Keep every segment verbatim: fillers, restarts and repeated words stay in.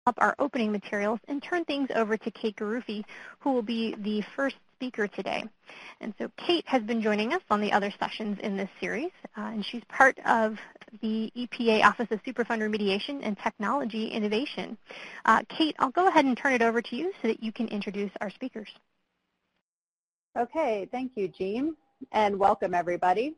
up our opening materials and turn things over to Kate Garuffi, who will be the first speaker today. And so Kate has been joining us on the other sessions in this series, uh, and she's part of the E P A Office of Superfund Remediation and Technology Innovation. Uh, Kate, I'll go ahead and turn it over to you so that you can introduce our speakers. Okay, thank you, Jean, and welcome everybody.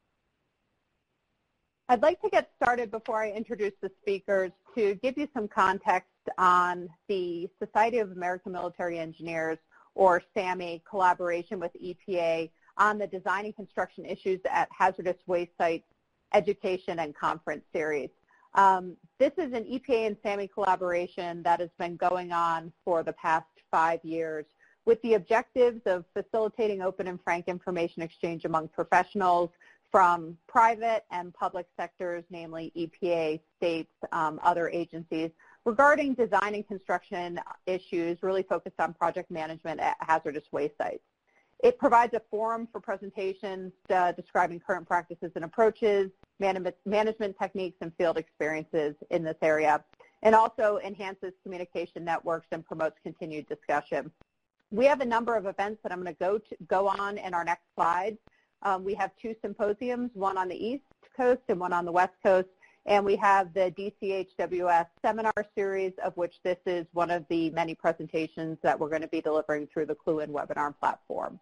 I'd like to get started before I introduce the speakers to give you some context on the Society of American Military Engineers, or SAMI, collaboration with E P A on the Design and Construction Issues at Hazardous Waste Sites Education and Conference Series. Um, this is an E P A and SAMI collaboration that has been going on for the past five years with the objectives of facilitating open and frank information exchange among professionals from private and public sectors, namely E P A, states, um, other agencies, regarding design and construction issues really focused on project management at hazardous waste sites. It provides a forum for presentations uh, describing current practices and approaches, management, management techniques, and field experiences in this area, and also enhances communication networks and promotes continued discussion. We have a number of events that I'm going to go, to, go on in our next slides. Um, we have two symposiums, one on the East Coast and one on the West Coast, and we have the D C H W S seminar series, of which this is one of the many presentations that we're going to be delivering through the Clue-In webinar platform.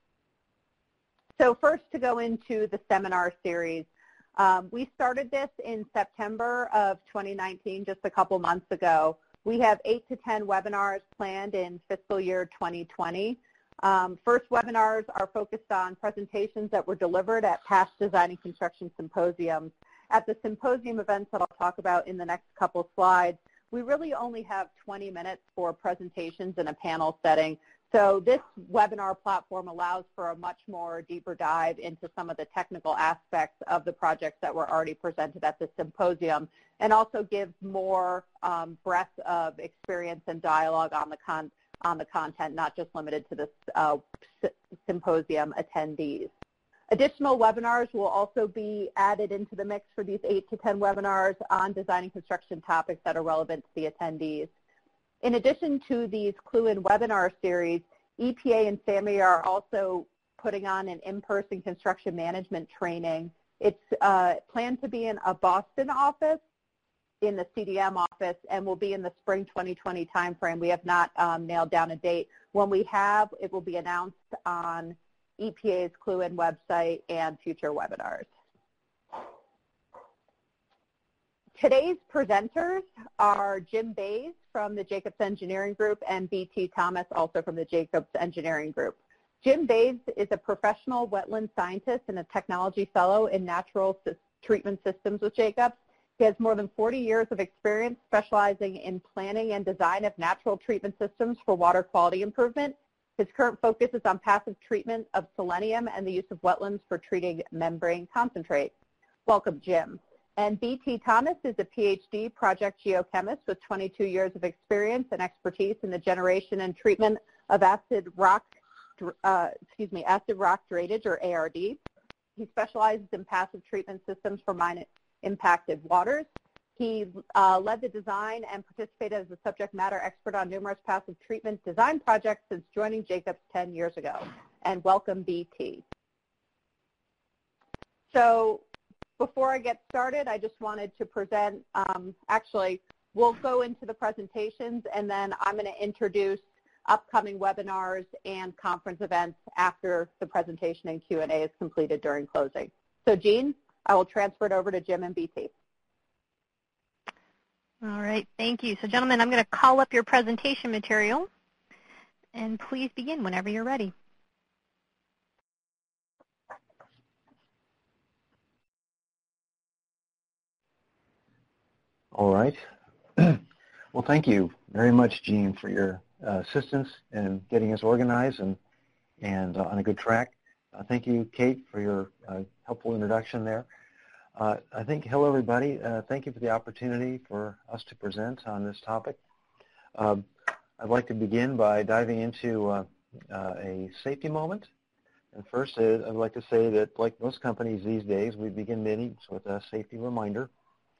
So first, to go into the seminar series, um, we started this in September of twenty nineteen, just a couple months ago. We have eight to ten webinars planned in fiscal year twenty twenty. Um, first webinars are focused on presentations that were delivered at past design and construction symposiums. At the symposium events that I'll talk about in the next couple slides, we really only have twenty minutes for presentations in a panel setting. So this webinar platform allows for a much more deeper dive into some of the technical aspects of the projects that were already presented at the symposium, and also gives more um, breadth of experience and dialogue on the content on the content, not just limited to the uh, symposium attendees. Additional webinars will also be added into the mix for these eight to ten webinars on design and construction topics that are relevant to the attendees. In addition to these Clue-In webinar series, E P A and SAMI are also putting on an in-person construction management training. It's uh, planned to be in a Boston office, in the C D M office, and will be in the spring twenty twenty timeframe. We have not um, nailed down a date. When we have, it will be announced on E P A's Clue-In website and future webinars. Today's presenters are Jim Bays from the Jacobs Engineering Group and B T Thomas, also from the Jacobs Engineering Group. Jim Bays is a professional wetland scientist and a technology fellow in natural treatment systems with Jacobs. He has more than forty years of experience specializing in planning and design of natural treatment systems for water quality improvement. His current focus is on passive treatment of selenium and the use of wetlands for treating membrane concentrate. Welcome, Jim. And B T Thomas is a P H D project geochemist with twenty-two years of experience and expertise in the generation and treatment of acid rock, uh, excuse me, acid rock drainage, or A R D. He specializes in passive treatment systems for mine impacted waters. He uh, led the design and participated as a subject matter expert on numerous passive treatment design projects since joining Jacobs ten years ago. And welcome, B T. So before I get started, I just wanted to present, um, actually, we'll go into the presentations, and then I'm going to introduce upcoming webinars and conference events after the presentation and Q and A is completed during closing. So Jean, I will transfer it over to Jim and B T. All right, thank you. So gentlemen, I'm going to call up your presentation material, and please begin whenever you're ready. All right. Well, thank you very much, Jean, for your uh, assistance in getting us organized and, and uh, on a good track. Uh, thank you, Kate, for your uh, helpful introduction there. Uh, I think, hello, everybody. Uh, thank you for the opportunity for us to present on this topic. Uh, I'd like to begin by diving into uh, uh, a safety moment. And first, uh, I'd like to say that, like most companies these days, we begin meetings with a safety reminder.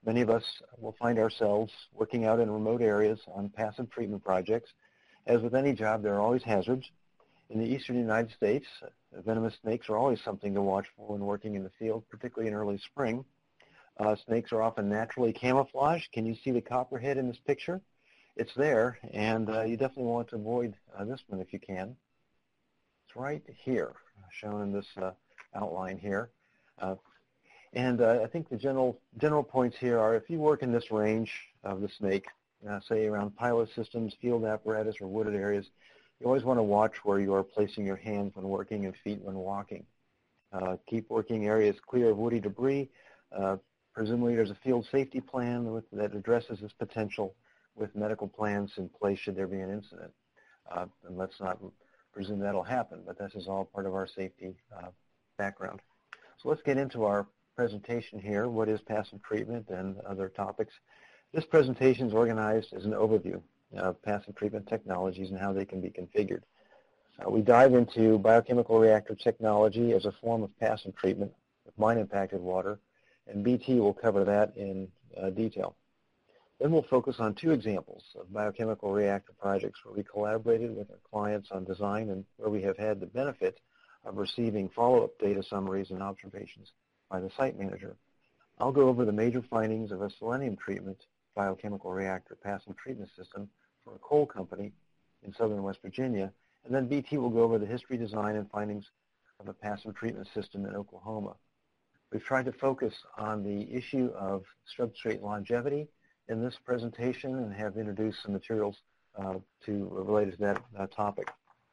Many of us will find ourselves working out in remote areas on passive treatment projects. As with any job, there are always hazards. In the eastern United States, venomous snakes are always something to watch for when working in the field, particularly in early spring. Uh, snakes are often naturally camouflaged. Can you see the copperhead in this picture? It's there, and uh, you definitely want to avoid uh, this one if you can. It's right here, shown in this uh, outline here. Uh, and uh, I think the general general points here are if you work in this range of the snake, uh, say around pilot systems, field apparatus, or wooded areas, you always want to watch where you are placing your hands when working and feet when walking. Uh, keep working areas clear of woody debris. Uh, presumably there's a field safety plan with, that addresses this potential with medical plans in place should there be an incident. Uh, and let's not presume that'll happen, but this is all part of our safety uh, background. So let's get into our presentation here, what is passive treatment and other topics. This presentation is organized as an overview of passive treatment technologies and how they can be configured. Uh, we dive into biochemical reactor technology as a form of passive treatment of mine-impacted water, and B T will cover that in uh, detail. Then we'll focus on two examples of biochemical reactor projects where we collaborated with our clients on design and where we have had the benefit of receiving follow-up data summaries and observations by the site manager. I'll go over the major findings of a selenium treatment biochemical reactor passive treatment system for a coal company in southern West Virginia, and then B T will go over the history, design, and findings of a passive treatment system in Oklahoma. We've tried to focus on the issue of substrate longevity in this presentation and have introduced some materials uh, to related to that uh, topic.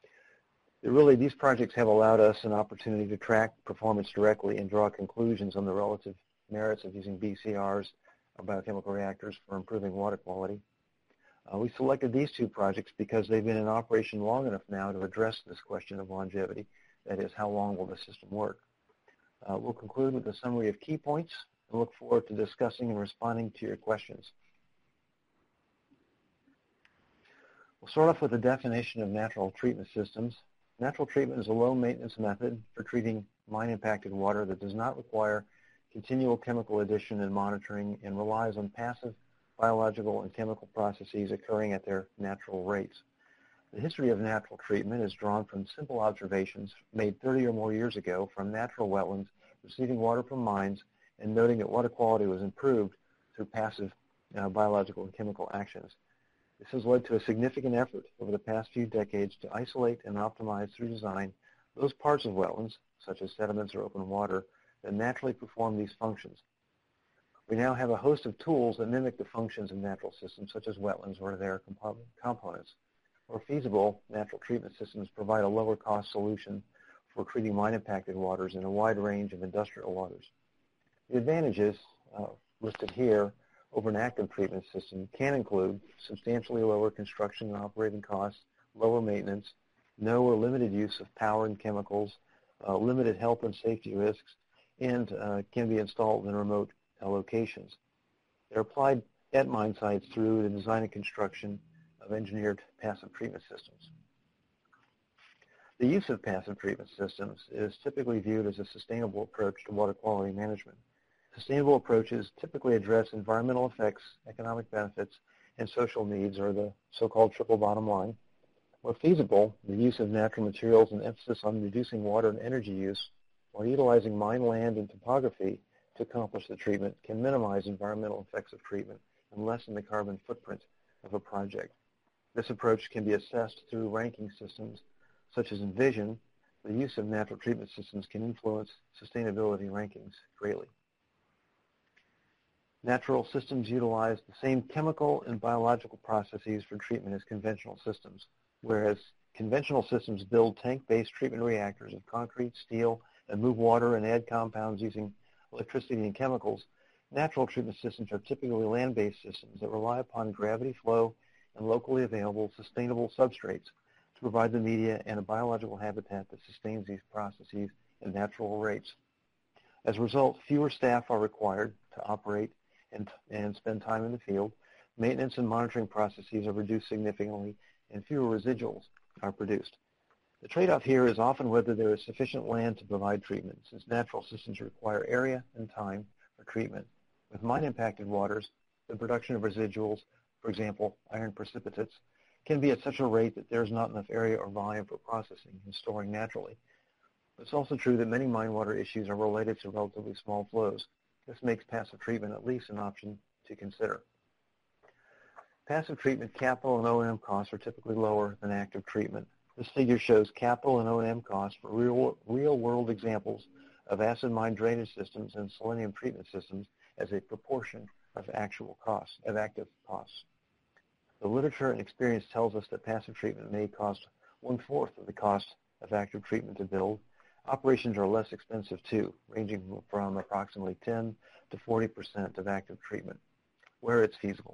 Really, these projects have allowed us an opportunity to track performance directly and draw conclusions on the relative merits of using B C Rs, or biochemical reactors, for improving water quality. Uh, we selected these two projects because they've been in operation long enough now to address this question of longevity, that is, how long will the system work. Uh, we'll conclude with a summary of key points and look forward to discussing and responding to your questions. We'll start off with a definition of natural treatment systems. Natural treatment is a low-maintenance method for treating mine-impacted water that does not require continual chemical addition and monitoring and relies on passive biological and chemical processes occurring at their natural rates. The history of natural treatment is drawn from simple observations made thirty or more years ago from natural wetlands receiving water from mines and noting that water quality was improved through passive uh, biological and chemical actions. This has led to a significant effort over the past few decades to isolate and optimize through design those parts of wetlands, such as sediments or open water, that naturally perform these functions. We now have a host of tools that mimic the functions of natural systems, such as wetlands or their comp components. Where feasible, natural treatment systems provide a lower cost solution for treating mine-impacted waters in a wide range of industrial waters. The advantages uh, listed here over an active treatment system can include substantially lower construction and operating costs, lower maintenance, no or limited use of power and chemicals, uh, limited health and safety risks, and uh, can be installed in remote uh, locations. They're applied at mine sites through the design and construction of engineered passive treatment systems. The use of passive treatment systems is typically viewed as a sustainable approach to water quality management. Sustainable approaches typically address environmental effects, economic benefits, and social needs, or the so-called triple bottom line. Where feasible, the use of natural materials and emphasis on reducing water and energy use while utilizing mine land and topography to accomplish the treatment can minimize environmental effects of treatment and lessen the carbon footprint of a project. This approach can be assessed through ranking systems such as Envision. The use of natural treatment systems can influence sustainability rankings greatly. Natural systems utilize the same chemical and biological processes for treatment as conventional systems, whereas conventional systems build tank-based treatment reactors of concrete, steel, and move water and add compounds using electricity and chemicals. Natural treatment systems are typically land-based systems that rely upon gravity flow and locally available sustainable substrates to provide the media and a biological habitat that sustains these processes at natural rates. As a result, fewer staff are required to operate and, and spend time in the field. Maintenance and monitoring processes are reduced significantly, and fewer residuals are produced. The trade-off here is often whether there is sufficient land to provide treatment, since natural systems require area and time for treatment. With mine-impacted waters, the production of residuals, for example, iron precipitates, can be at such a rate that there's not enough area or volume for processing and storing naturally. It's also true that many mine water issues are related to relatively small flows. This makes passive treatment at least an option to consider. Passive treatment capital and O and M costs are typically lower than active treatment. This figure shows capital and O and M costs for real, real-world examples of acid mine drainage systems and selenium treatment systems as a proportion of actual costs, of active costs. The literature and experience tells us that passive treatment may cost one-fourth of the cost of active treatment to build. Operations are less expensive too, ranging from approximately ten to forty percent of active treatment, where it's feasible.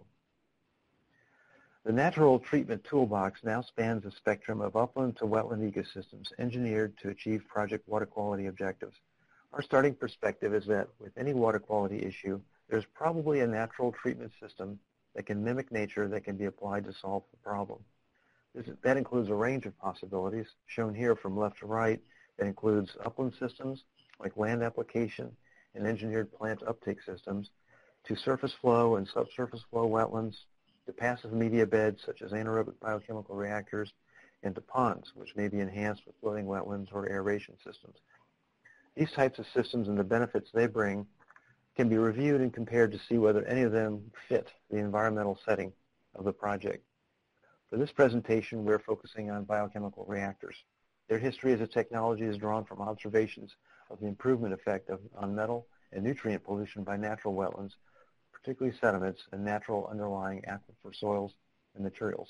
The natural treatment toolbox now spans the spectrum of upland to wetland ecosystems engineered to achieve project water quality objectives. Our starting perspective is that with any water quality issue, there's probably a natural treatment system that can mimic nature that can be applied to solve the problem. This, that includes a range of possibilities, shown here from left to right, that includes upland systems like land application and engineered plant uptake systems, to surface flow and subsurface flow wetlands, to passive media beds such as anaerobic biochemical reactors, and to ponds, which may be enhanced with floating wetlands or aeration systems. These types of systems and the benefits they bring can be reviewed and compared to see whether any of them fit the environmental setting of the project. For this presentation, we're focusing on biochemical reactors. Their history as a technology is drawn from observations of the improvement effect of, on metal and nutrient pollution by natural wetlands, particularly sediments and natural underlying aquifer soils and materials.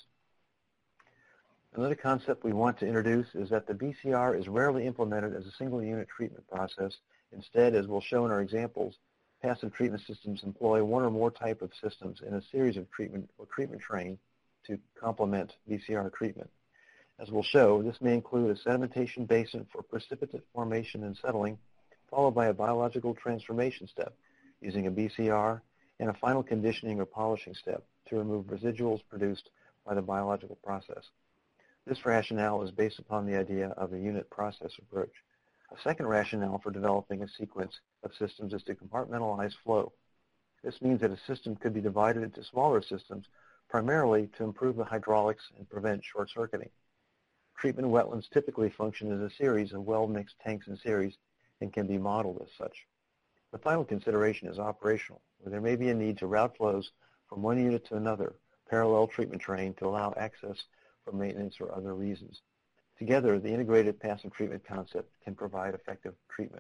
Another concept we want to introduce is that the B C R is rarely implemented as a single unit treatment process. Instead, as we'll show in our examples, passive treatment systems employ one or more type of systems in a series of treatment or treatment train to complement B C R treatment. As we'll show, this may include a sedimentation basin for precipitate formation and settling, followed by a biological transformation step using a B C R, and a final conditioning or polishing step to remove residuals produced by the biological process. This rationale is based upon the idea of a unit process approach. A second rationale for developing a sequence of systems is to compartmentalize flow. This means that a system could be divided into smaller systems, primarily to improve the hydraulics and prevent short-circuiting. Treatment wetlands typically function as a series of well-mixed tanks in series and can be modeled as such. The final consideration is operational, where there may be a need to route flows from one unit to another, parallel treatment train, to allow access for maintenance or other reasons. Together, the integrated passive treatment concept can provide effective treatment.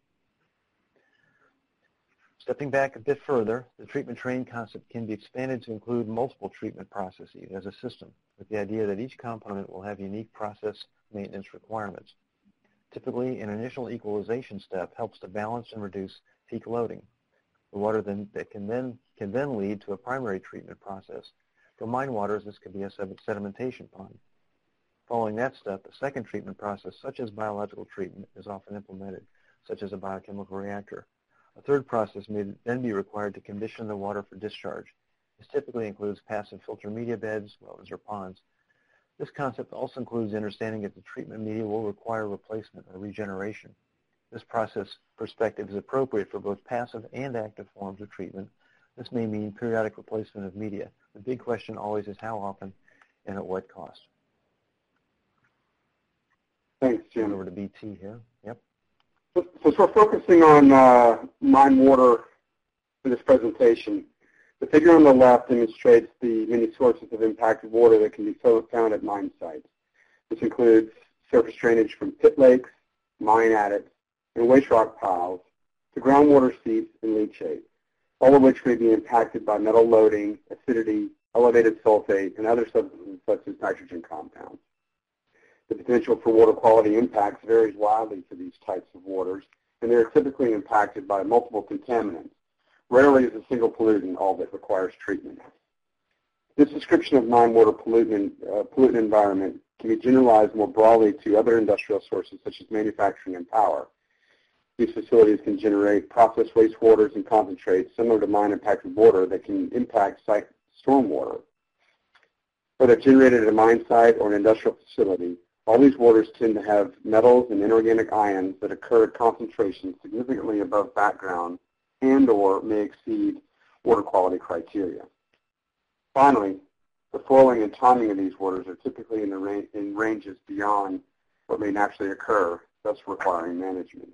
Stepping back a bit further, the treatment train concept can be expanded to include multiple treatment processes as a system, with the idea that each component will have unique process maintenance requirements. Typically, an initial equalization step helps to balance and reduce peak loading. The water then, that can then, can then lead to a primary treatment process. For mine waters, this could be a sedimentation pond. Following that step, a second treatment process, such as biological treatment, is often implemented, such as a biochemical reactor. A third process may then be required to condition the water for discharge. This typically includes passive filter media beds, wetlands, or ponds. This concept also includes understanding that the treatment media will require replacement or regeneration. This process perspective is appropriate for both passive and active forms of treatment. This may mean periodic replacement of media. The big question always is how often and at what cost. Thanks, Jim. Over to B T here. Yep. So, since we're focusing on uh, mine water for this presentation, the figure on the left demonstrates the many sources of impacted water that can be found at mine sites. This includes surface drainage from pit lakes, mine adits, and waste rock piles, to groundwater seeps and leachate, all of which may be impacted by metal loading, acidity, elevated sulfate, and other substances such as nitrogen compounds. The potential for water quality impacts varies widely for these types of waters, and they are typically impacted by multiple contaminants. Rarely is a single pollutant all that requires treatment. This description of mine water pollutant, uh, pollutant environment can be generalized more broadly to other industrial sources such as manufacturing and power. These facilities can generate processed wastewaters and concentrates similar to mine-impacted water that can impact site stormwater. Whether generated at a mine site or an industrial facility, all these waters tend to have metals and inorganic ions that occur at concentrations significantly above background and or may exceed water quality criteria. Finally, the flowing and timing of these waters are typically in, the ra in ranges beyond what may naturally occur, thus requiring management.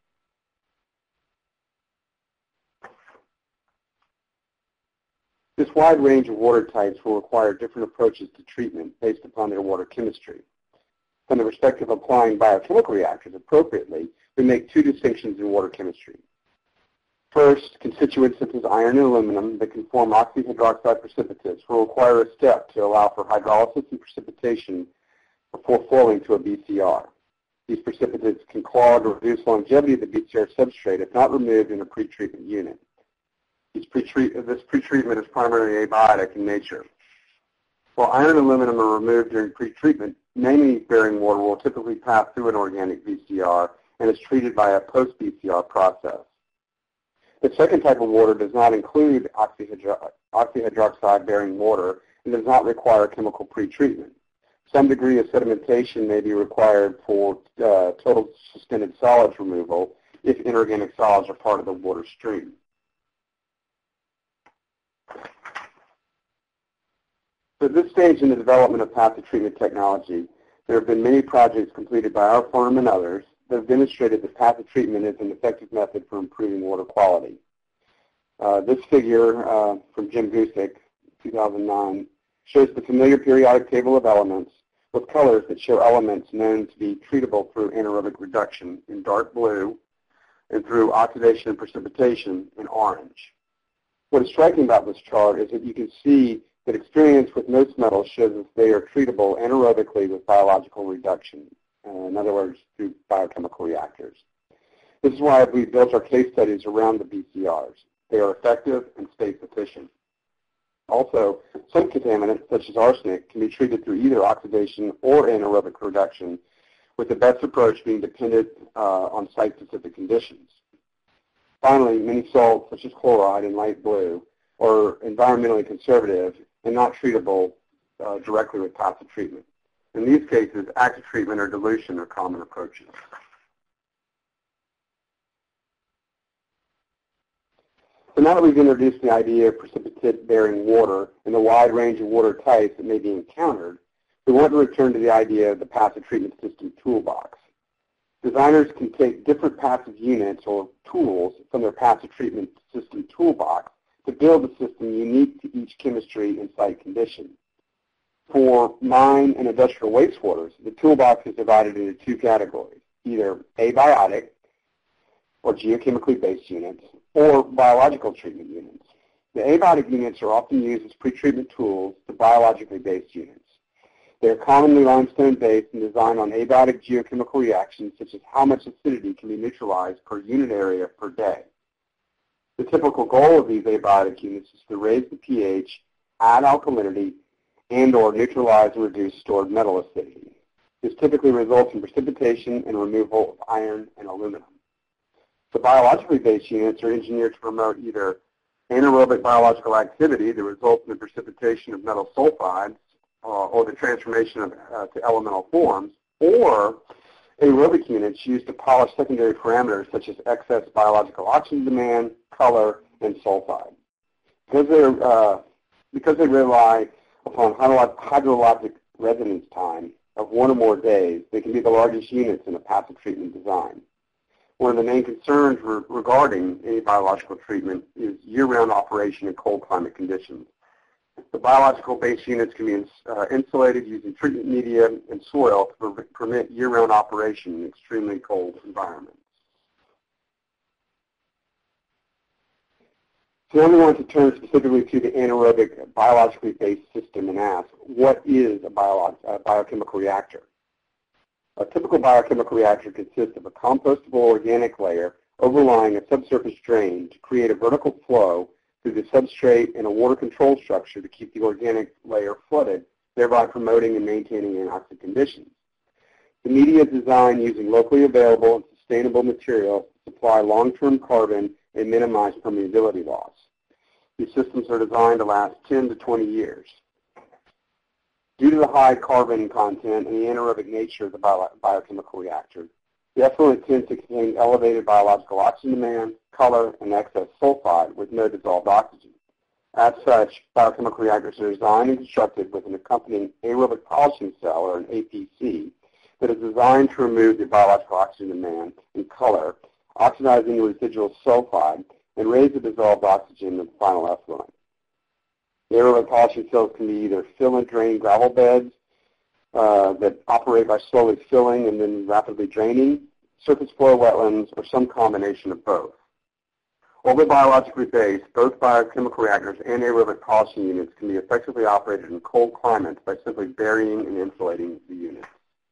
This wide range of water types will require different approaches to treatment based upon their water chemistry. From the perspective of applying biochemical reactors appropriately, we make two distinctions in water chemistry. First, constituents such as iron and aluminum that can form oxyhydroxide precipitates will require a step to allow for hydrolysis and precipitation before flowing to a B C R. These precipitates can clog or reduce longevity of the B C R substrate if not removed in a pretreatment unit. These pre-treat, this pretreatment is primarily abiotic in nature. While iron and aluminum are removed during pretreatment, manganese-bearing water will typically pass through an organic B C R and is treated by a post-B C R process. The second type of water does not include oxyhydro oxyhydroxide-bearing water and does not require chemical pretreatment. Some degree of sedimentation may be required for uh, total suspended solids removal if inorganic solids are part of the water stream. So at this stage in the development of passive treatment technology, there have been many projects completed by our firm and others that have demonstrated that passive treatment is an effective method for improving water quality. Uh, this figure uh, from Jim Gusick, two thousand nine, shows the familiar periodic table of elements with colors that show elements known to be treatable through anaerobic reduction in dark blue and through oxidation and precipitation in orange. What is striking about this chart is that you can see that experience with most metals shows that they are treatable anaerobically with biological reduction, uh, in other words, through biochemical reactors. This is why we built our case studies around the B C Rs. They are effective and space efficient. Also, some contaminants, such as arsenic, can be treated through either oxidation or anaerobic reduction, with the best approach being dependent uh, on site-specific conditions. Finally, many salts, such as chloride in light blue, are environmentally conservative and not treatable uh, directly with passive treatment. In these cases, active treatment or dilution are common approaches. So now that we've introduced the idea of precipitate-bearing water and the wide range of water types that may be encountered, we want to return to the idea of the passive treatment system toolbox. Designers can take different passive units or tools from their passive treatment system toolbox to build a system unique to each chemistry and site condition. For mine and industrial wastewaters, the toolbox is divided into two categories, either abiotic or geochemically based units, or biological treatment units. The abiotic units are often used as pretreatment tools to biologically based units. They are commonly limestone-based and designed on abiotic geochemical reactions, such as how much acidity can be neutralized per unit area per day. The typical goal of these abiotic units is to raise the pH, add alkalinity, and or neutralize and reduce stored metal acidity. This typically results in precipitation and removal of iron and aluminum. The biologically based units are engineered to promote either anaerobic biological activity that results in the precipitation of metal sulfides uh, or the transformation of, uh, to elemental forms, or aerobic units used to polish secondary parameters such as excess biological oxygen demand, color, and sulfide. Because, they're, uh, because they rely upon hydrologic residence time of one or more days, they can be the largest units in a passive treatment design. One of the main concerns re regarding any biological treatment is year-round operation in cold climate conditions. The biological-based units can be uh, insulated using treatment media and soil to permit year-round operation in extremely cold environments. So now we want to turn specifically to the anaerobic biologically based system and ask, what is a, bio a biochemical reactor? A typical biochemical reactor consists of a compostable organic layer overlying a subsurface drain to create a vertical flow through the substrate and a water control structure to keep the organic layer flooded, thereby promoting and maintaining anoxic conditions. The media is designed using locally available and sustainable materials to supply long-term carbon and minimize permeability loss. These systems are designed to last ten to twenty years. Due to the high carbon content and the anaerobic nature of the bio biochemical reactor, The effluent tends to contain elevated biological oxygen demand, color, and excess sulfide with no dissolved oxygen. As such, biochemical reactors are designed and constructed with an accompanying aerobic polishing cell, or an A P C, that is designed to remove the biological oxygen demand and color, oxidize any residual sulfide, and raise the dissolved oxygen in the final effluent. The aerobic polishing cells can be either fill and drain gravel beds uh, that operate by slowly filling and then rapidly draining, surface flow wetlands, or some combination of both. Although biologically based, both biochemical reactors and aerobic polishing units can be effectively operated in cold climates by simply burying and insulating the units.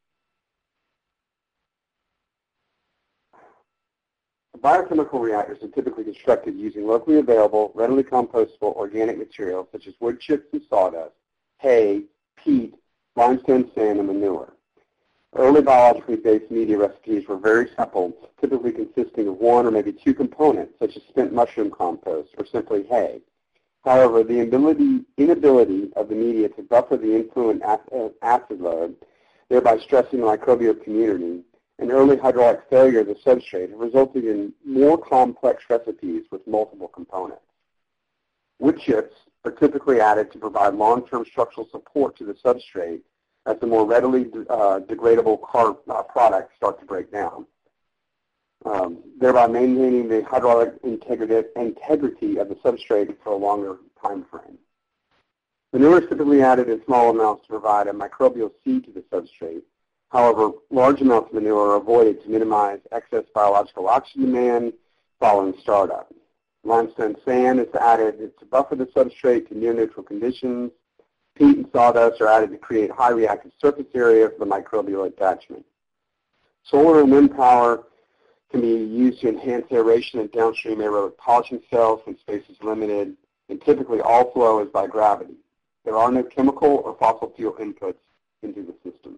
Biochemical reactors are typically constructed using locally available, readily compostable organic materials such as wood chips and sawdust, hay, peat, limestone sand, and manure. Early biologically based media recipes were very simple, typically consisting of one or maybe two components, such as spent mushroom compost or simply hay. However, the inability, inability of the media to buffer the influent acid load, thereby stressing the microbial community, and early hydraulic failure of the substrate have resulted in more complex recipes with multiple components. Wood chips are typically added to provide long-term structural support to the substrate as the more readily uh, degradable car, uh, products start to break down, um, thereby maintaining the hydraulic integrity, integrity of the substrate for a longer time frame. Manure is typically added in small amounts to provide a microbial seed to the substrate. However, large amounts of manure are avoided to minimize excess biological oxygen demand following startup. Limestone sand is added to buffer the substrate to near-neutral conditions. Peat and sawdust are added to create high reactive surface area for the microbial attachment. Solar and wind power can be used to enhance aeration and downstream aerobic polishing cells when space is limited, and typically all flow is by gravity. There are no chemical or fossil fuel inputs into the system.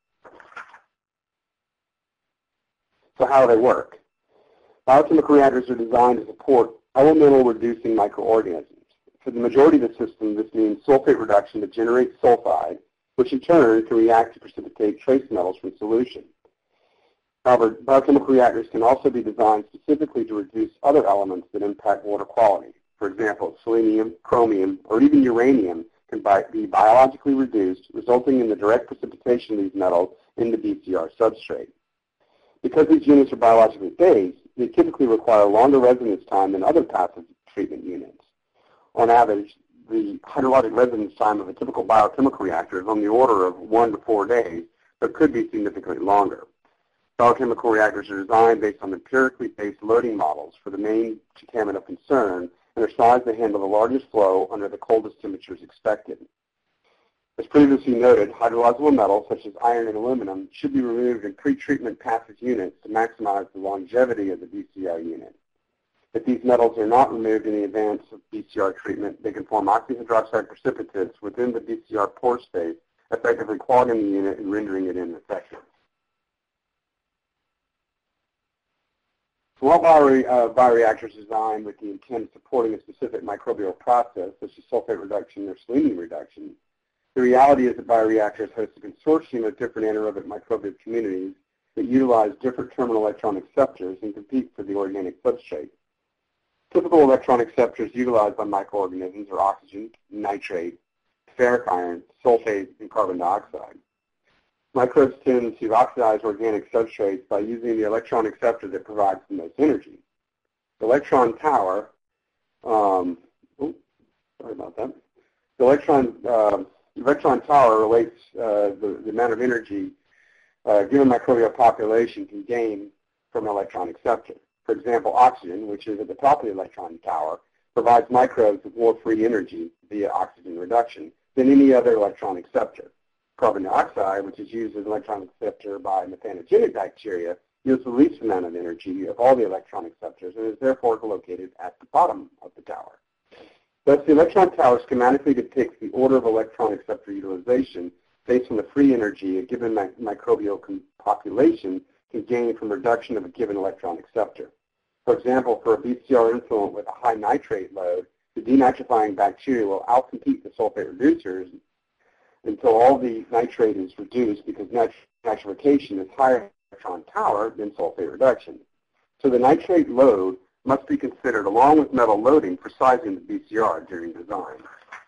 So how do they work? Biochemical reactors are designed to support elemental reducing microorganisms. For the majority of the system, this means sulfate reduction to generate sulfide, which in turn can react to precipitate trace metals from solution. However, biochemical reactors can also be designed specifically to reduce other elements that impact water quality. For example, selenium, chromium, or even uranium can be biologically reduced, resulting in the direct precipitation of these metals into B C R substrate. Because these units are biologically based, they typically require longer residence time than other passive treatment units. On average, the hydrologic residence time of a typical biochemical reactor is on the order of one to four days, but could be significantly longer. Biochemical reactors are designed based on empirically based loading models for the main contaminant of concern and are sized to handle the largest flow under the coldest temperatures expected. As previously noted, hydrolyzable metals such as iron and aluminum should be removed in pre-treatment passive units to maximize the longevity of the B C R unit. If these metals are not removed in the advance of B C R treatment, they can form oxyhydroxide precipitates within the B C R pore space, effectively clogging the unit and rendering it ineffective. So while bio, uh, bioreactors are designed with the intent of supporting a specific microbial process, such as sulfate reduction or selenium reduction, the reality is that bioreactors host a consortium of different anaerobic microbial communities that utilize different terminal electron acceptors and compete for the organic substrate. Typical electron acceptors utilized by microorganisms are oxygen, nitrate, ferric iron, sulfate, and carbon dioxide. Microbes tend to oxidize organic substrates by using the electron acceptor that provides the most energy. The electron tower, um, oh, sorry about that. The electron, uh, electron tower relates uh, the, the amount of energy a given microbial population can gain from an electron acceptor. For example, oxygen, which is at the top of the electron tower, provides microbes with more free energy via oxygen reduction than any other electron acceptor. Carbon dioxide, which is used as an electron acceptor by methanogenic bacteria, yields the least amount of energy of all the electron acceptors and is therefore located at the bottom of the tower. Thus, the electron tower schematically depicts the order of electron acceptor utilization based on the free energy a given mi microbial population can gain from reduction of a given electron acceptor. For example, for a B C R influent with a high nitrate load, the denitrifying bacteria will outcompete the sulfate reducers until all the nitrate is reduced because nitrification is higher electron tower than sulfate reduction. So the nitrate load must be considered along with metal loading for sizing the B C R during design.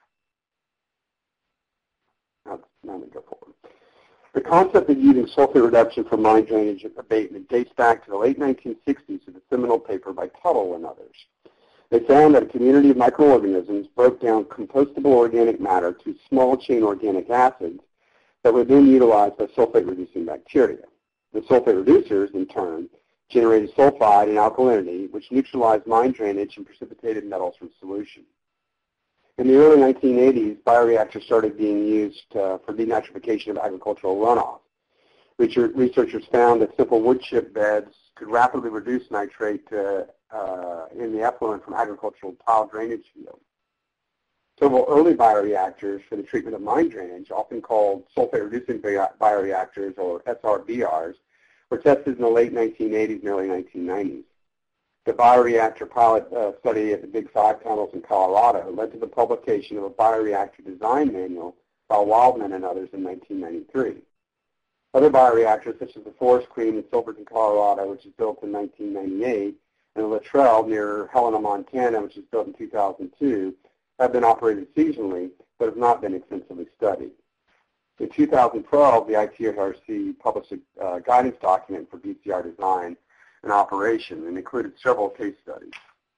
Now, now let me go forward. The concept of using sulfate reduction for mine drainage abatement dates back to the late nineteen sixties with a seminal paper by Tuttle and others. They found that a community of microorganisms broke down compostable organic matter to small-chain organic acids that were then utilized by sulfate-reducing bacteria. The sulfate reducers, in turn, generated sulfide and alkalinity, which neutralized mine drainage and precipitated metals from solution. In the early nineteen eighties, bioreactors started being used uh, for denitrification of agricultural runoff. Researchers found that simple wood chip beds could rapidly reduce nitrate uh, uh, in the effluent from agricultural tile drainage fields. Several early bioreactors for the treatment of mine drainage, often called sulfate-reducing bioreactors or S R B Rs, were tested in the late nineteen eighties and early nineteen nineties. The bioreactor pilot uh, study at the Big Five tunnels in Colorado led to the publication of a bioreactor design manual by Wildman and others in nineteen ninety-three. Other bioreactors, such as the Forest Queen in Silverton, Colorado, which was built in nineteen ninety-eight, and the Luttrell near Helena, Montana, which was built in two thousand two, have been operated seasonally, but have not been extensively studied. In two thousand twelve, the I T R C published a uh, guidance document for B C R design and operation and included several case studies.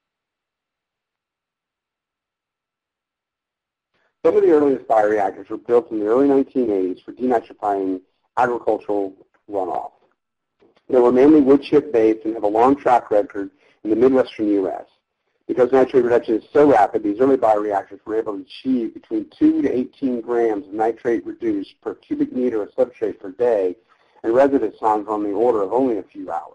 Some of the earliest bioreactors were built in the early nineteen eighties for denitrifying agricultural runoff. They were mainly wood chip based and have a long track record in the Midwestern U S Because nitrate reduction is so rapid, these early bioreactors were able to achieve between two to eighteen grams of nitrate reduced per cubic meter of substrate per day, and residence times on the order of only a few hours.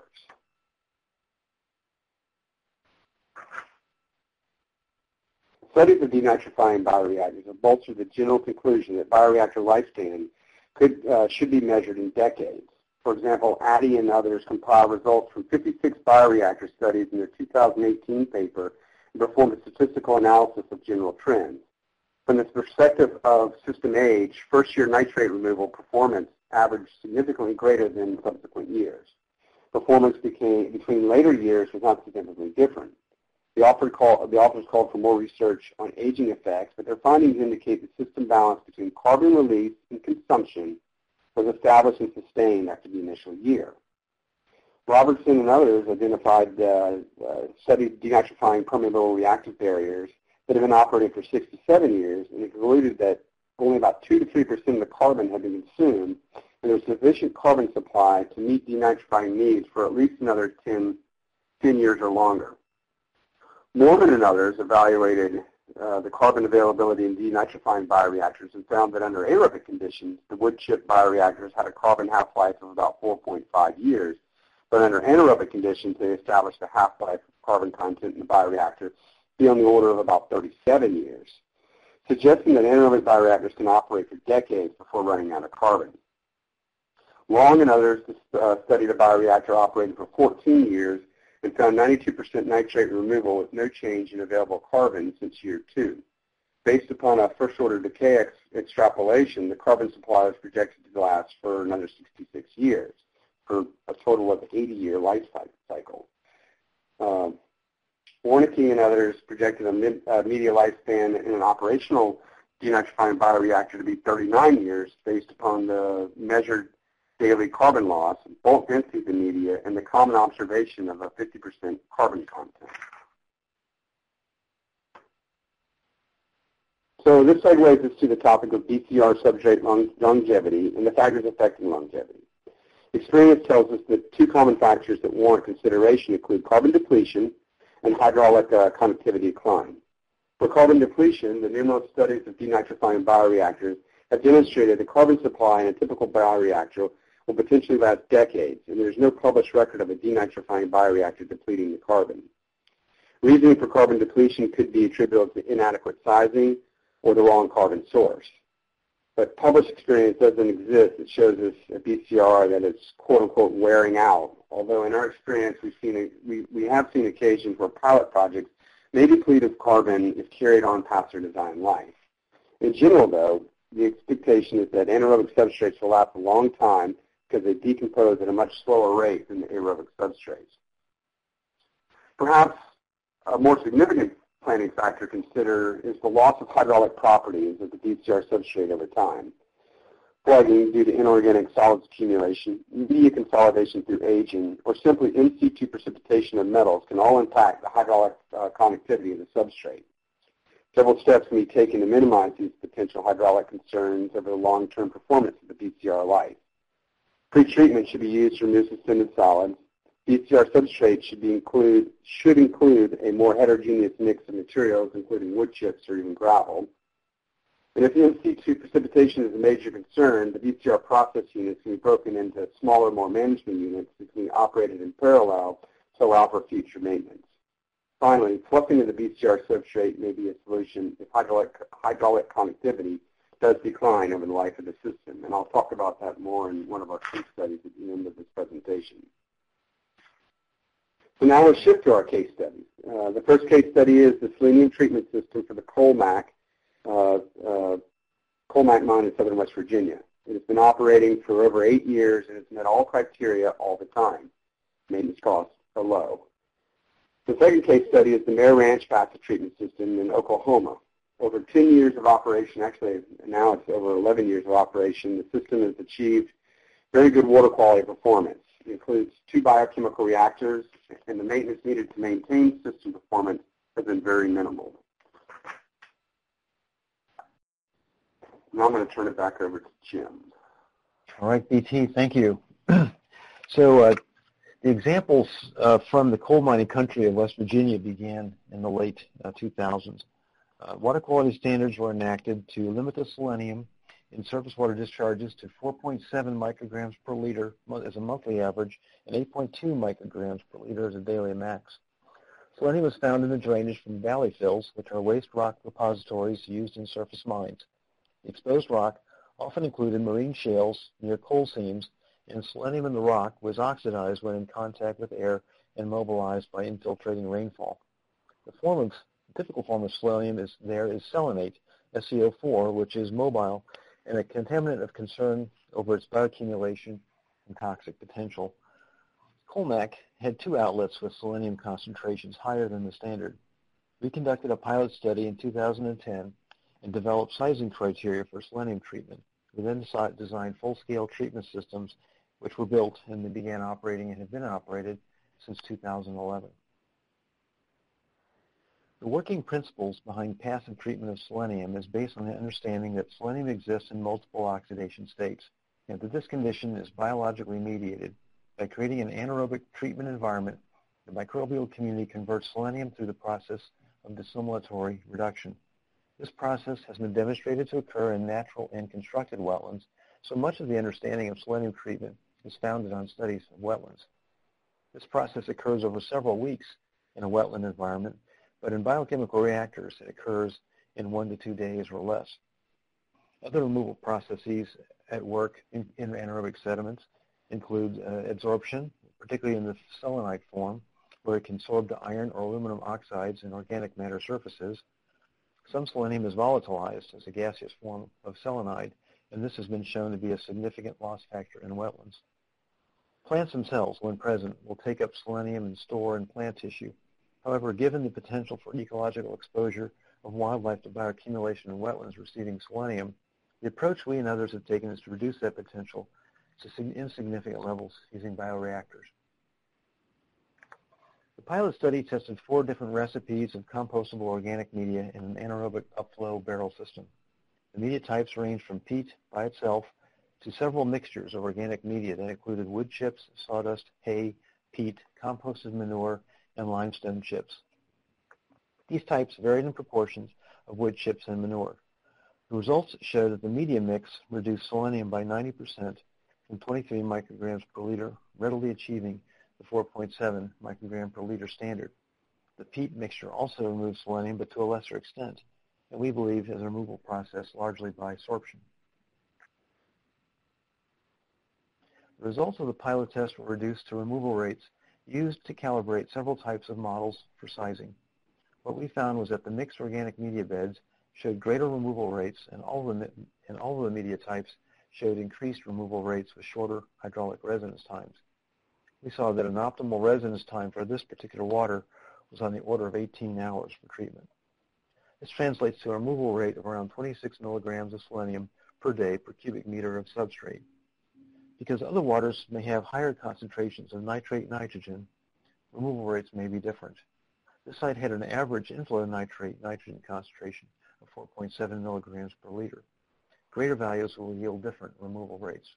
Studies of denitrifying bioreactors have bolstered the general conclusion that bioreactor lifespan could, uh, should be measured in decades. For example, Addy and others compiled results from fifty-six bioreactor studies in their two thousand eighteen paper and performed a statistical analysis of general trends. From the perspective of system age, first-year nitrate removal performance averaged significantly greater than subsequent years. Performance became, between later years was not significantly different. The, author call, the authors called for more research on aging effects, but their findings indicate the system balance between carbon release and consumption was established and sustained after the initial year. Robertson and others identified, uh, uh, studied denitrifying permeable reactive barriers that have been operating for six to seven years and concluded that only about two to three percent of the carbon had been consumed, and there was sufficient carbon supply to meet denitrifying needs for at least another ten, ten years or longer. Mormon and others evaluated uh, the carbon availability in denitrifying bioreactors and found that under aerobic conditions, the wood chip bioreactors had a carbon half-life of about four point five years, but under anaerobic conditions, they established a half-life of carbon content in the bioreactor be on the order of about thirty-seven years, suggesting that anaerobic bioreactors can operate for decades before running out of carbon. Long and others uh, studied a bioreactor operating for fourteen years and found ninety-two percent nitrate removal with no change in available carbon since year two. Based upon a first-order decay ex extrapolation, the carbon supply is projected to last for another sixty-six years, for a total of eighty-year life cycle. Um, Warnke and others projected a mid, uh, median lifespan in an operational denitrifying bioreactor to be thirty-nine years based upon the measured daily carbon loss, bulk density of the media, and the common observation of a fifty percent carbon content. So this segues us to the topic of B C R substrate long longevity and the factors affecting longevity. Experience tells us that two common factors that warrant consideration include carbon depletion and hydraulic uh, conductivity decline. For carbon depletion, the numerous studies of denitrifying bioreactors have demonstrated the carbon supply in a typical bioreactor will potentially last decades, and there's no published record of a denitrifying bioreactor depleting the carbon. Reasoning for carbon depletion could be attributable to inadequate sizing or the wrong carbon source. But published experience doesn't exist that shows us a B C R that is quote-unquote wearing out, although in our experience we've seen a, we, we have seen occasions where pilot projects may deplete of carbon if carried on past their design life. In general, though, the expectation is that anaerobic substrates will last a long time, because they decompose at a much slower rate than the aerobic substrates. Perhaps a more significant planning factor to consider is the loss of hydraulic properties of the B C R substrate over time. Plugging due to inorganic solids accumulation, media consolidation through aging, or simply in situ precipitation of metals can all impact the hydraulic uh, conductivity of the substrate. Several steps can be taken to minimize these potential hydraulic concerns over the long-term performance of the B C R life. Pre-treatment should be used to remove suspended solids. B C R substrate should, be include, should include a more heterogeneous mix of materials, including wood chips or even gravel. And if in situ precipitation is a major concern, the B C R process units can be broken into smaller, more management units that can be operated in parallel to allow for future maintenance. Finally, fluffing of the B C R substrate may be a solution if hydraulic, hydraulic conductivity does decline over the life of the system. And I'll talk about that more in one of our case studies at the end of this presentation. So now let's shift to our case studies. Uh, the first case study is the selenium treatment system for the Colmac, uh, uh, Colmac mine in southern West Virginia. It has been operating for over eight years and has met all criteria all the time. Maintenance costs are low. The second case study is the Mare Ranch passive treatment system in Oklahoma. Over ten years of operation, actually now it's over eleven years of operation, the system has achieved very good water quality performance. It includes two biochemical reactors, and the maintenance needed to maintain system performance has been very minimal. Now I'm going to turn it back over to Jim. All right, B T, thank you. So uh, the examples uh, from the coal mining country of West Virginia began in the late uh, two thousands. Uh, water quality standards were enacted to limit the selenium in surface water discharges to four point seven micrograms per liter as a monthly average and eight point two micrograms per liter as a daily max. Selenium was found in the drainage from valley fills, which are waste rock repositories used in surface mines. The exposed rock often included marine shales near coal seams, and selenium in the rock was oxidized when in contact with air and mobilized by infiltrating rainfall. The form of, typical form of selenium is there is selenate, S C O four, which is mobile and a contaminant of concern over its bioaccumulation and toxic potential. Colmac had two outlets with selenium concentrations higher than the standard. We conducted a pilot study in two thousand ten and developed sizing criteria for selenium treatment. We then designed full-scale treatment systems which were built and they began operating and have been operated since two thousand eleven. The working principles behind passive treatment of selenium is based on the understanding that selenium exists in multiple oxidation states, and that this condition is biologically mediated. By creating an anaerobic treatment environment, the microbial community converts selenium through the process of dissimilatory reduction. This process has been demonstrated to occur in natural and constructed wetlands, so much of the understanding of selenium treatment is founded on studies of wetlands. This process occurs over several weeks in a wetland environment, but in biochemical reactors it occurs in one to two days or less. Other removal processes at work in, in anaerobic sediments include uh, absorption, particularly in the selenite form, where it can absorb the iron or aluminum oxides in organic matter surfaces. Some selenium is volatilized as a gaseous form of selenide, and this has been shown to be a significant loss factor in wetlands. Plants themselves, when present, will take up selenium and store in plant tissue. However, given the potential for ecological exposure of wildlife to bioaccumulation in wetlands receiving selenium, the approach we and others have taken is to reduce that potential to insignificant levels using bioreactors. The pilot study tested four different recipes of compostable organic media in an anaerobic upflow barrel system. The media types range from peat by itself to several mixtures of organic media that included wood chips, sawdust, hay, peat, composted manure, and limestone chips. These types varied in proportions of wood chips and manure. The results show that the media mix reduced selenium by ninety percent from twenty-three micrograms per liter, readily achieving the four point seven microgram per liter standard. The peat mixture also removed selenium, but to a lesser extent, and we believe as a removal process largely by sorption. The results of the pilot test were reduced to removal rates used to calibrate several types of models for sizing. What we found was that the mixed organic media beds showed greater removal rates, and all of the, and all of the media types showed increased removal rates with shorter hydraulic residence times. We saw that an optimal residence time for this particular water was on the order of eighteen hours for treatment. This translates to a removal rate of around twenty-six milligrams of selenium per day per cubic meter of substrate. Because other waters may have higher concentrations of nitrate nitrogen, removal rates may be different. This site had an average inflow nitrate nitrogen concentration of four point seven milligrams per liter. Greater values will yield different removal rates.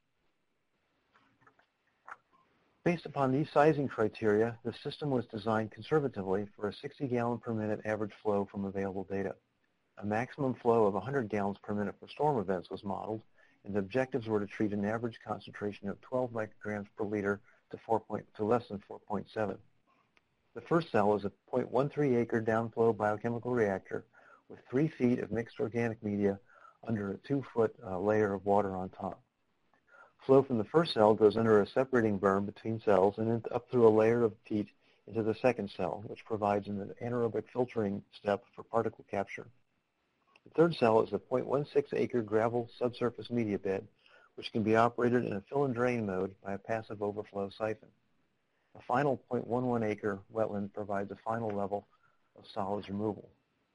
Based upon these sizing criteria, the system was designed conservatively for a sixty gallon per minute average flow from available data. A maximum flow of one hundred gallons per minute for storm events was modeled, and the objectives were to treat an average concentration of twelve micrograms per liter to, four point, to less than four point seven. The first cell is a zero point one three acre downflow biochemical reactor with three feet of mixed organic media under a two foot uh, layer of water on top. Flow from the first cell goes under a separating berm between cells and then up through a layer of peat into the second cell, which provides an anaerobic filtering step for particle capture. The third cell is a zero point one six acre gravel subsurface media bed, which can be operated in a fill and drain mode by a passive overflow siphon. A final zero point one one acre wetland provides a final level of solids removal.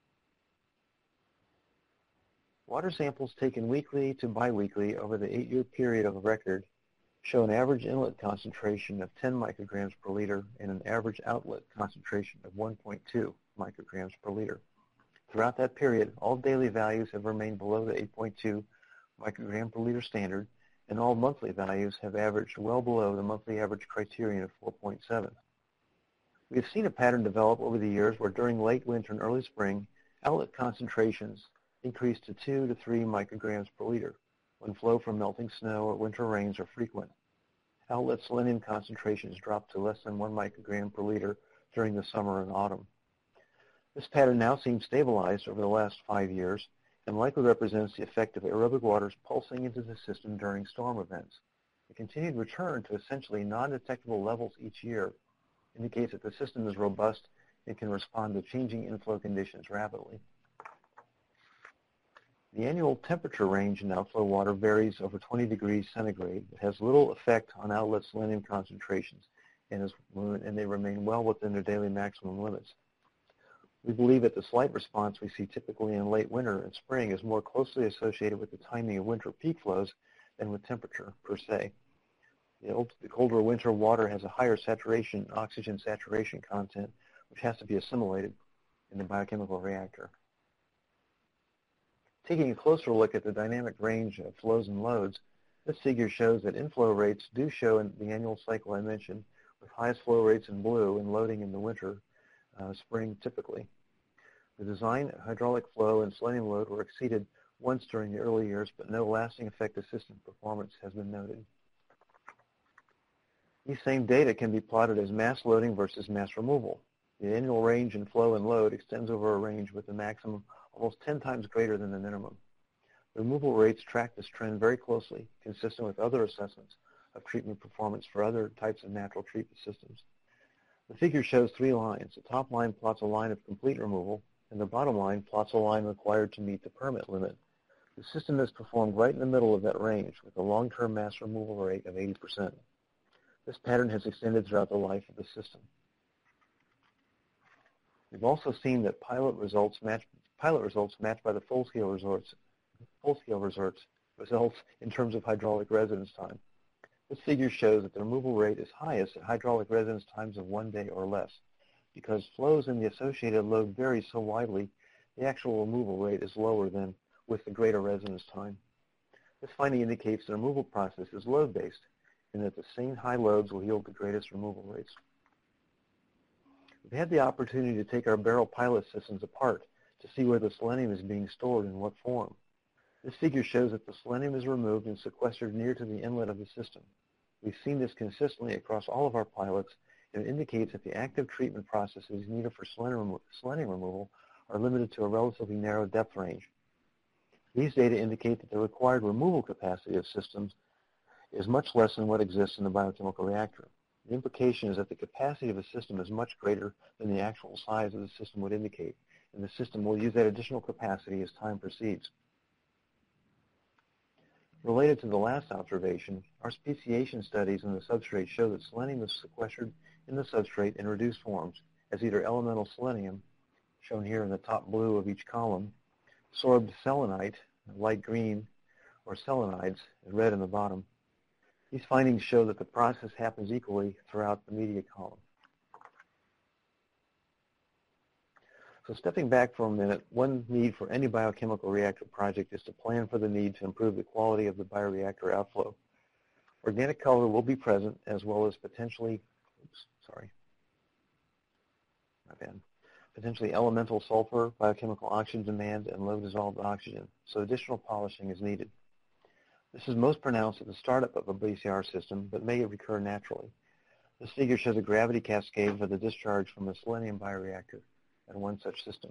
Water samples taken weekly to biweekly over the eight-year period of record show an average inlet concentration of ten micrograms per liter and an average outlet concentration of one point two micrograms per liter. Throughout that period, all daily values have remained below the eight point two microgram per liter standard, and all monthly values have averaged well below the monthly average criterion of four point seven. We have seen a pattern develop over the years where during late winter and early spring, outlet concentrations increase to two to three micrograms per liter when flow from melting snow or winter rains are frequent. Outlet selenium concentrations drop to less than one microgram per liter during the summer and autumn. This pattern now seems stabilized over the last five years and likely represents the effect of aerobic waters pulsing into the system during storm events. The continued return to essentially non-detectable levels each year indicates that the system is robust and can respond to changing inflow conditions rapidly. The annual temperature range in outflow water varies over twenty degrees centigrade. It has little effect on outlet selenium concentrations, and, is, and they remain well within their daily maximum limits. We believe that the slight response we see typically in late winter and spring is more closely associated with the timing of winter peak flows than with temperature per se. The, old, the colder winter water has a higher saturation, oxygen saturation content, which has to be assimilated in the biochemical reactor. Taking a closer look at the dynamic range of flows and loads, this figure shows that inflow rates do show in the annual cycle I mentioned, with highest flow rates in blue and loading in the winter, uh, spring typically. The design, hydraulic flow, and selenium load were exceeded once during the early years, but no lasting effect to system performance has been noted. These same data can be plotted as mass loading versus mass removal. The annual range in flow and load extends over a range with a maximum almost ten times greater than the minimum. The removal rates track this trend very closely, consistent with other assessments of treatment performance for other types of natural treatment systems. The figure shows three lines. The top line plots a line of complete removal, and the bottom line plots a line required to meet the permit limit. The system is performed right in the middle of that range with a long-term mass removal rate of eighty percent. This pattern has extended throughout the life of the system. We've also seen that pilot results match pilot results matched by the full-scale results, full-scale results results in terms of hydraulic residence time. This figure shows that the removal rate is highest at hydraulic residence times of one day or less. Because flows and the associated load vary so widely, the actual removal rate is lower than with the greater residence time. This finding indicates the removal process is load-based and that the same high loads will yield the greatest removal rates. We've had the opportunity to take our barrel pilot systems apart to see where the selenium is being stored in what form. This figure shows that the selenium is removed and sequestered near to the inlet of the system. We've seen this consistently across all of our pilots, and it indicates that the active treatment processes needed for selenium, selenium removal are limited to a relatively narrow depth range. These data indicate that the required removal capacity of systems is much less than what exists in the biochemical reactor. The implication is that the capacity of a system is much greater than the actual size of the system would indicate, and the system will use that additional capacity as time proceeds. Related to the last observation, our speciation studies in the substrate show that selenium is sequestered in the substrate in reduced forms as either elemental selenium, shown here in the top blue of each column, sorbed selenite, light green, or selenides, red in the bottom. These findings show that the process happens equally throughout the media column. So stepping back for a minute, one need for any biochemical reactor project is to plan for the need to improve the quality of the bioreactor outflow. Organic color will be present as well as potentially, oops, sorry, my bad, potentially elemental sulfur, biochemical oxygen demand, and low dissolved oxygen, so additional polishing is needed. This is most pronounced at the startup of a B C R system, but may recur naturally. This figure shows a gravity cascade for the discharge from a selenium bioreactor and one such system.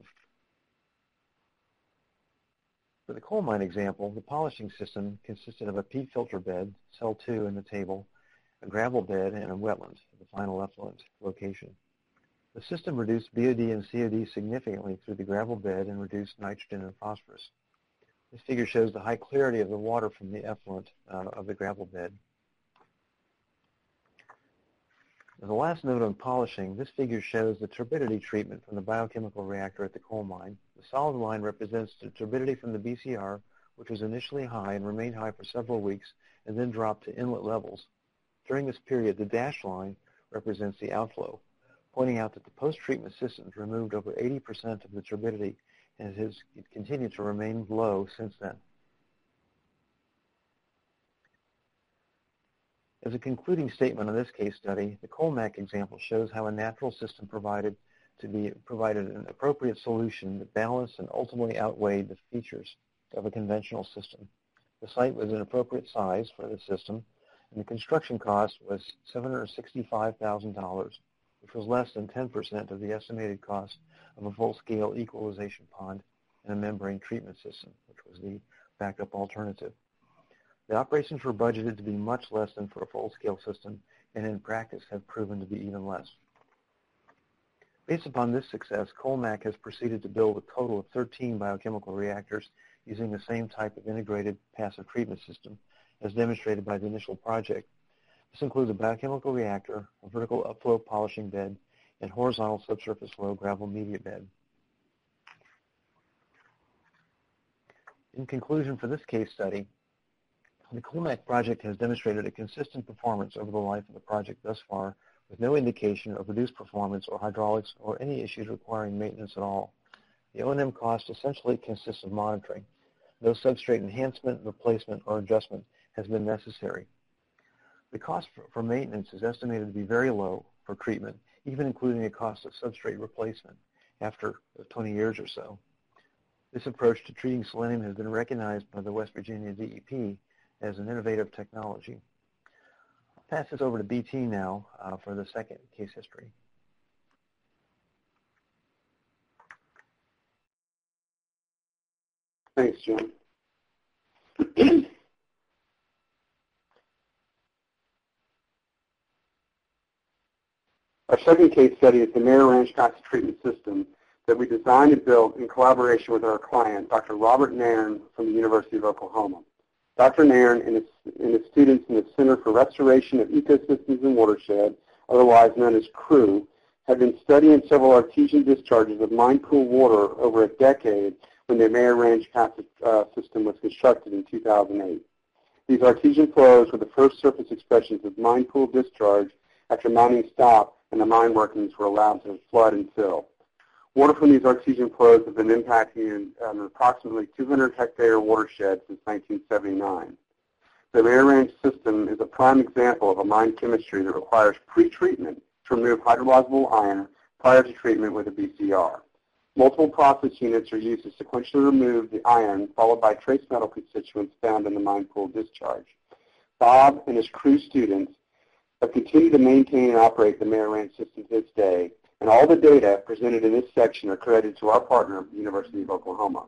For the coal mine example, the polishing system consisted of a peat filter bed, cell two in the table, a gravel bed, and a wetland, the final effluent location. The system reduced B O D and C O D significantly through the gravel bed and reduced nitrogen and phosphorus. This figure shows the high clarity of the water from the effluent uh, of the gravel bed. As a last note on polishing, this figure shows the turbidity treatment from the biochemical reactor at the coal mine. The solid line represents the turbidity from the B C R, which was initially high and remained high for several weeks and then dropped to inlet levels. During this period, the dashed line represents the outflow, pointing out that the post-treatment systems removed over eighty percent of the turbidity and it has continued to remain low since then. As a concluding statement on this case study, the Colmac example shows how a natural system provided to be provided an appropriate solution that balanced and ultimately outweighed the features of a conventional system. The site was an appropriate size for the system, and the construction cost was seven hundred sixty-five thousand dollars, which was less than ten percent of the estimated cost of a full-scale equalization pond and a membrane treatment system, which was the backup alternative. The operations were budgeted to be much less than for a full-scale system, and in practice have proven to be even less. Based upon this success, Colmac has proceeded to build a total of thirteen biochemical reactors using the same type of integrated passive treatment system as demonstrated by the initial project. This includes a biochemical reactor, a vertical upflow polishing bed, and horizontal subsurface flow gravel media bed. In conclusion for this case study, the Colmac project has demonstrated a consistent performance over the life of the project thus far, with no indication of reduced performance or hydraulics or any issues requiring maintenance at all. The O and M cost essentially consists of monitoring. No substrate enhancement, replacement, or adjustment has been necessary. The cost for, for maintenance is estimated to be very low for treatment, even including the cost of substrate replacement after twenty years or so. This approach to treating selenium has been recognized by the West Virginia D E P as an innovative technology. I'll pass this over to B T now uh, for the second case history. Thanks, Jim. Our second case study is the Mayer Ranch Passive Treatment System that we designed and built in collaboration with our client, Doctor Robert Nairn from the University of Oklahoma. Doctor Nairn and his, and his students in the Center for Restoration of Ecosystems and Watershed, otherwise known as CREW, have been studying several artesian discharges of mine pool water over a decade when the Mayer Ranch Passive uh, System was constructed in two thousand eight. These artesian flows were the first surface expressions of mine pool discharge after mining stopped and the mine workings were allowed to flood and fill. Water from these artesian flows have been impacting an approximately two hundred hectare watershed since nineteen seventy-nine. The Mayer Ranch system is a prime example of a mine chemistry that requires pre-treatment to remove hydrolyzable iron prior to treatment with a B C R. Multiple process units are used to sequentially remove the iron, followed by trace metal constituents found in the mine pool discharge. Bob and his CREW students have continued to maintain and operate the Mayer Ranch system to this day, and all the data presented in this section are credited to our partner, the University of Oklahoma.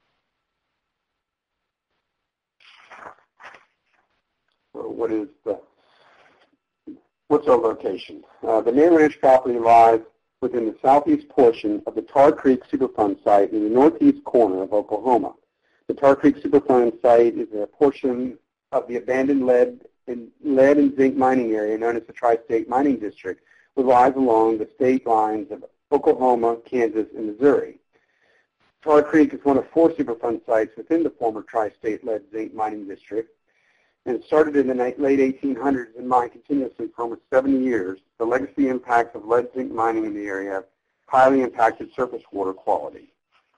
So what is the, what's our location? Uh, the Mayer Ranch property lies within the southeast portion of the Tar Creek Superfund site in the northeast corner of Oklahoma. The Tar Creek Superfund site is a portion of the abandoned lead and, lead and zinc mining area known as the Tri-State Mining District, which lies along the state lines of Oklahoma, Kansas, and Missouri. Tar Creek is one of four Superfund sites within the former Tri-State Lead Zinc Mining District, and it started in the late eighteen hundreds and mined continuously for almost seventy years. The legacy impacts of lead zinc mining in the area have highly impacted surface water quality.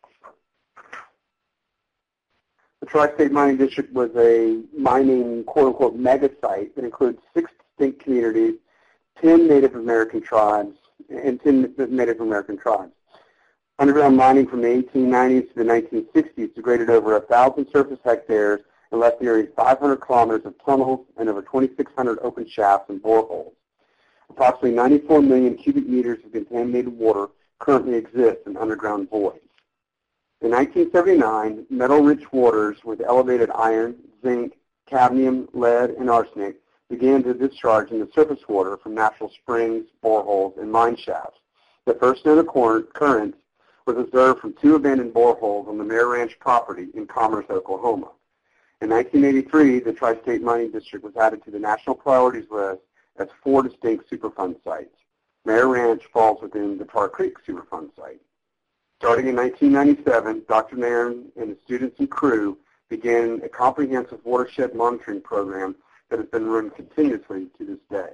The Tri-State Mining District was a mining quote-unquote mega site that includes six distinct communities, ten Native American tribes, and ten Native American tribes. Underground mining from the eighteen nineties to the nineteen sixties degraded over one thousand surface hectares and left nearly five hundred kilometers of tunnels and over twenty-six hundred open shafts and boreholes. Approximately ninety-four million cubic meters of contaminated water currently exist in underground voids. In nineteen seventy-nine, metal-rich waters with elevated iron, zinc, cadmium, lead, and arsenic began to discharge into surface water from natural springs, boreholes, and mine shafts. The first known occurrence was observed from two abandoned boreholes on the Mare Ranch property in Commerce, Oklahoma. In nineteen eighty-three, the Tri-State Mining District was added to the National Priorities List as four distinct Superfund sites. Mare Ranch falls within the Tar Creek Superfund site. Starting in nineteen ninety-seven, Doctor Nairn and his students and crew began a comprehensive watershed monitoring program that has been run continuously to this day.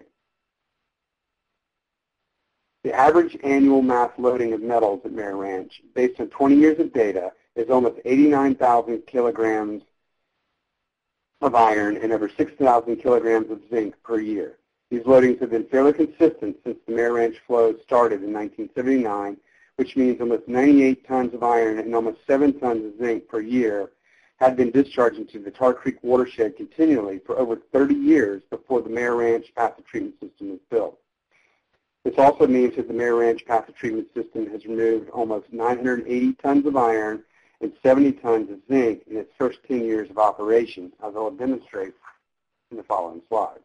The average annual mass loading of metals at Mare Ranch, based on twenty years of data, is almost eighty-nine thousand kilograms of iron and over six thousand kilograms of zinc per year. These loadings have been fairly consistent since the Mare Ranch flows started in nineteen seventy-nine, which means almost ninety-eight tons of iron and almost seven tons of zinc per year had been discharged into the Tar Creek watershed continually for over thirty years before the Mare Ranch passive treatment system was built. This also means that the Mare Ranch passive treatment system has removed almost nine hundred eighty tons of iron and seventy tons of zinc in its first ten years of operation, as I will demonstrate in the following slides.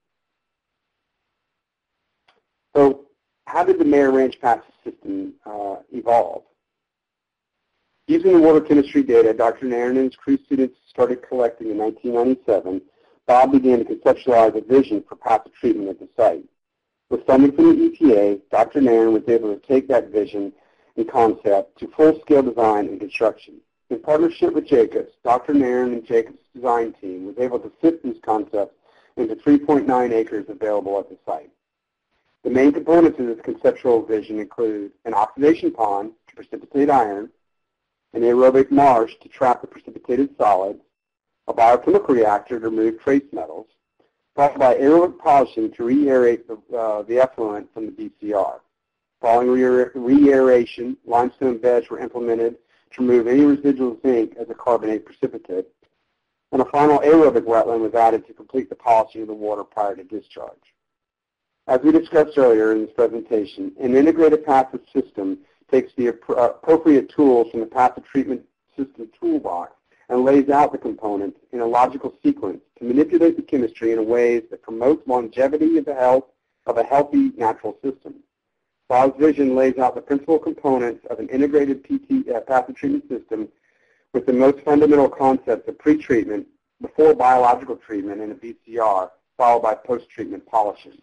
So how did the Mare Ranch passive system uh, evolve? Using the water chemistry data Doctor Nairn and his crew students started collecting in nineteen ninety-seven, Bob began to conceptualize a vision for passive treatment at the site. With funding from the E P A, Doctor Nairn was able to take that vision and concept to full-scale design and construction. In partnership with Jacobs, Doctor Nairn and Jacobs' design team was able to fit these concepts into three point nine acres available at the site. The main components of this conceptual vision include an oxidation pond to precipitate iron, an aerobic marsh to trap the precipitated solids, a biochemical reactor to remove trace metals, followed by aerobic polishing to re-aerate the, uh, the effluent from the B C R. Following re-aeration, limestone beds were implemented to remove any residual zinc as a carbonate precipitate, and a final aerobic wetland was added to complete the polishing of the water prior to discharge. As we discussed earlier in this presentation, an integrated passive system takes the appropriate tools from the passive treatment system toolbox and lays out the components in a logical sequence to manipulate the chemistry in ways that promote longevity of the health of a healthy natural system. Bob's vision lays out the principal components of an integrated P T, uh, passive treatment system with the most fundamental concepts of pre-treatment, before biological treatment in a B C R, followed by post-treatment polishing.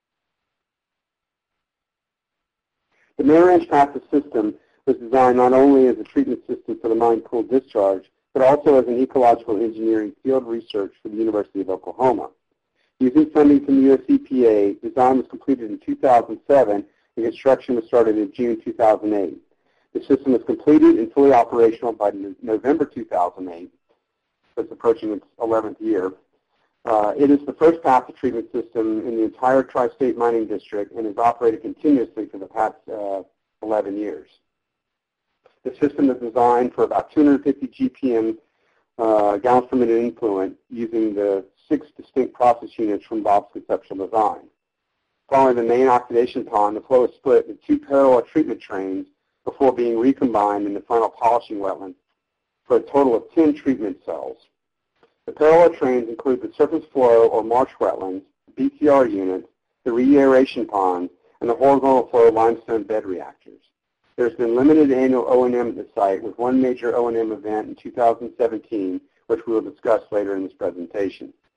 The Mare Ranch passive system was designed not only as a treatment system for the mine pool discharge, but also as an ecological engineering field research for the University of Oklahoma. Using funding from the U S E P A, design was completed in two thousand seven and construction was started in June two thousand eight. The system was completed and fully operational by November two thousand eight. So it's approaching its eleventh year. Uh, it is the first passive treatment system in the entire Tri-State Mining District and has operated continuously for the past uh, eleven years. The system is designed for about two hundred fifty G P M uh, gallons per minute influent using the six distinct process units from Bob's conceptual design. Following the main oxidation pond, the flow is split into two parallel treatment trains before being recombined in the final polishing wetland for a total of ten treatment cells. The parallel trains include the surface flow or marsh wetlands, B C R units, the re-aeration ponds, and the horizontal flow limestone bed reactors. There's been limited annual O and M at the site with one major O and M event in two thousand seventeen, which we will discuss later in this presentation.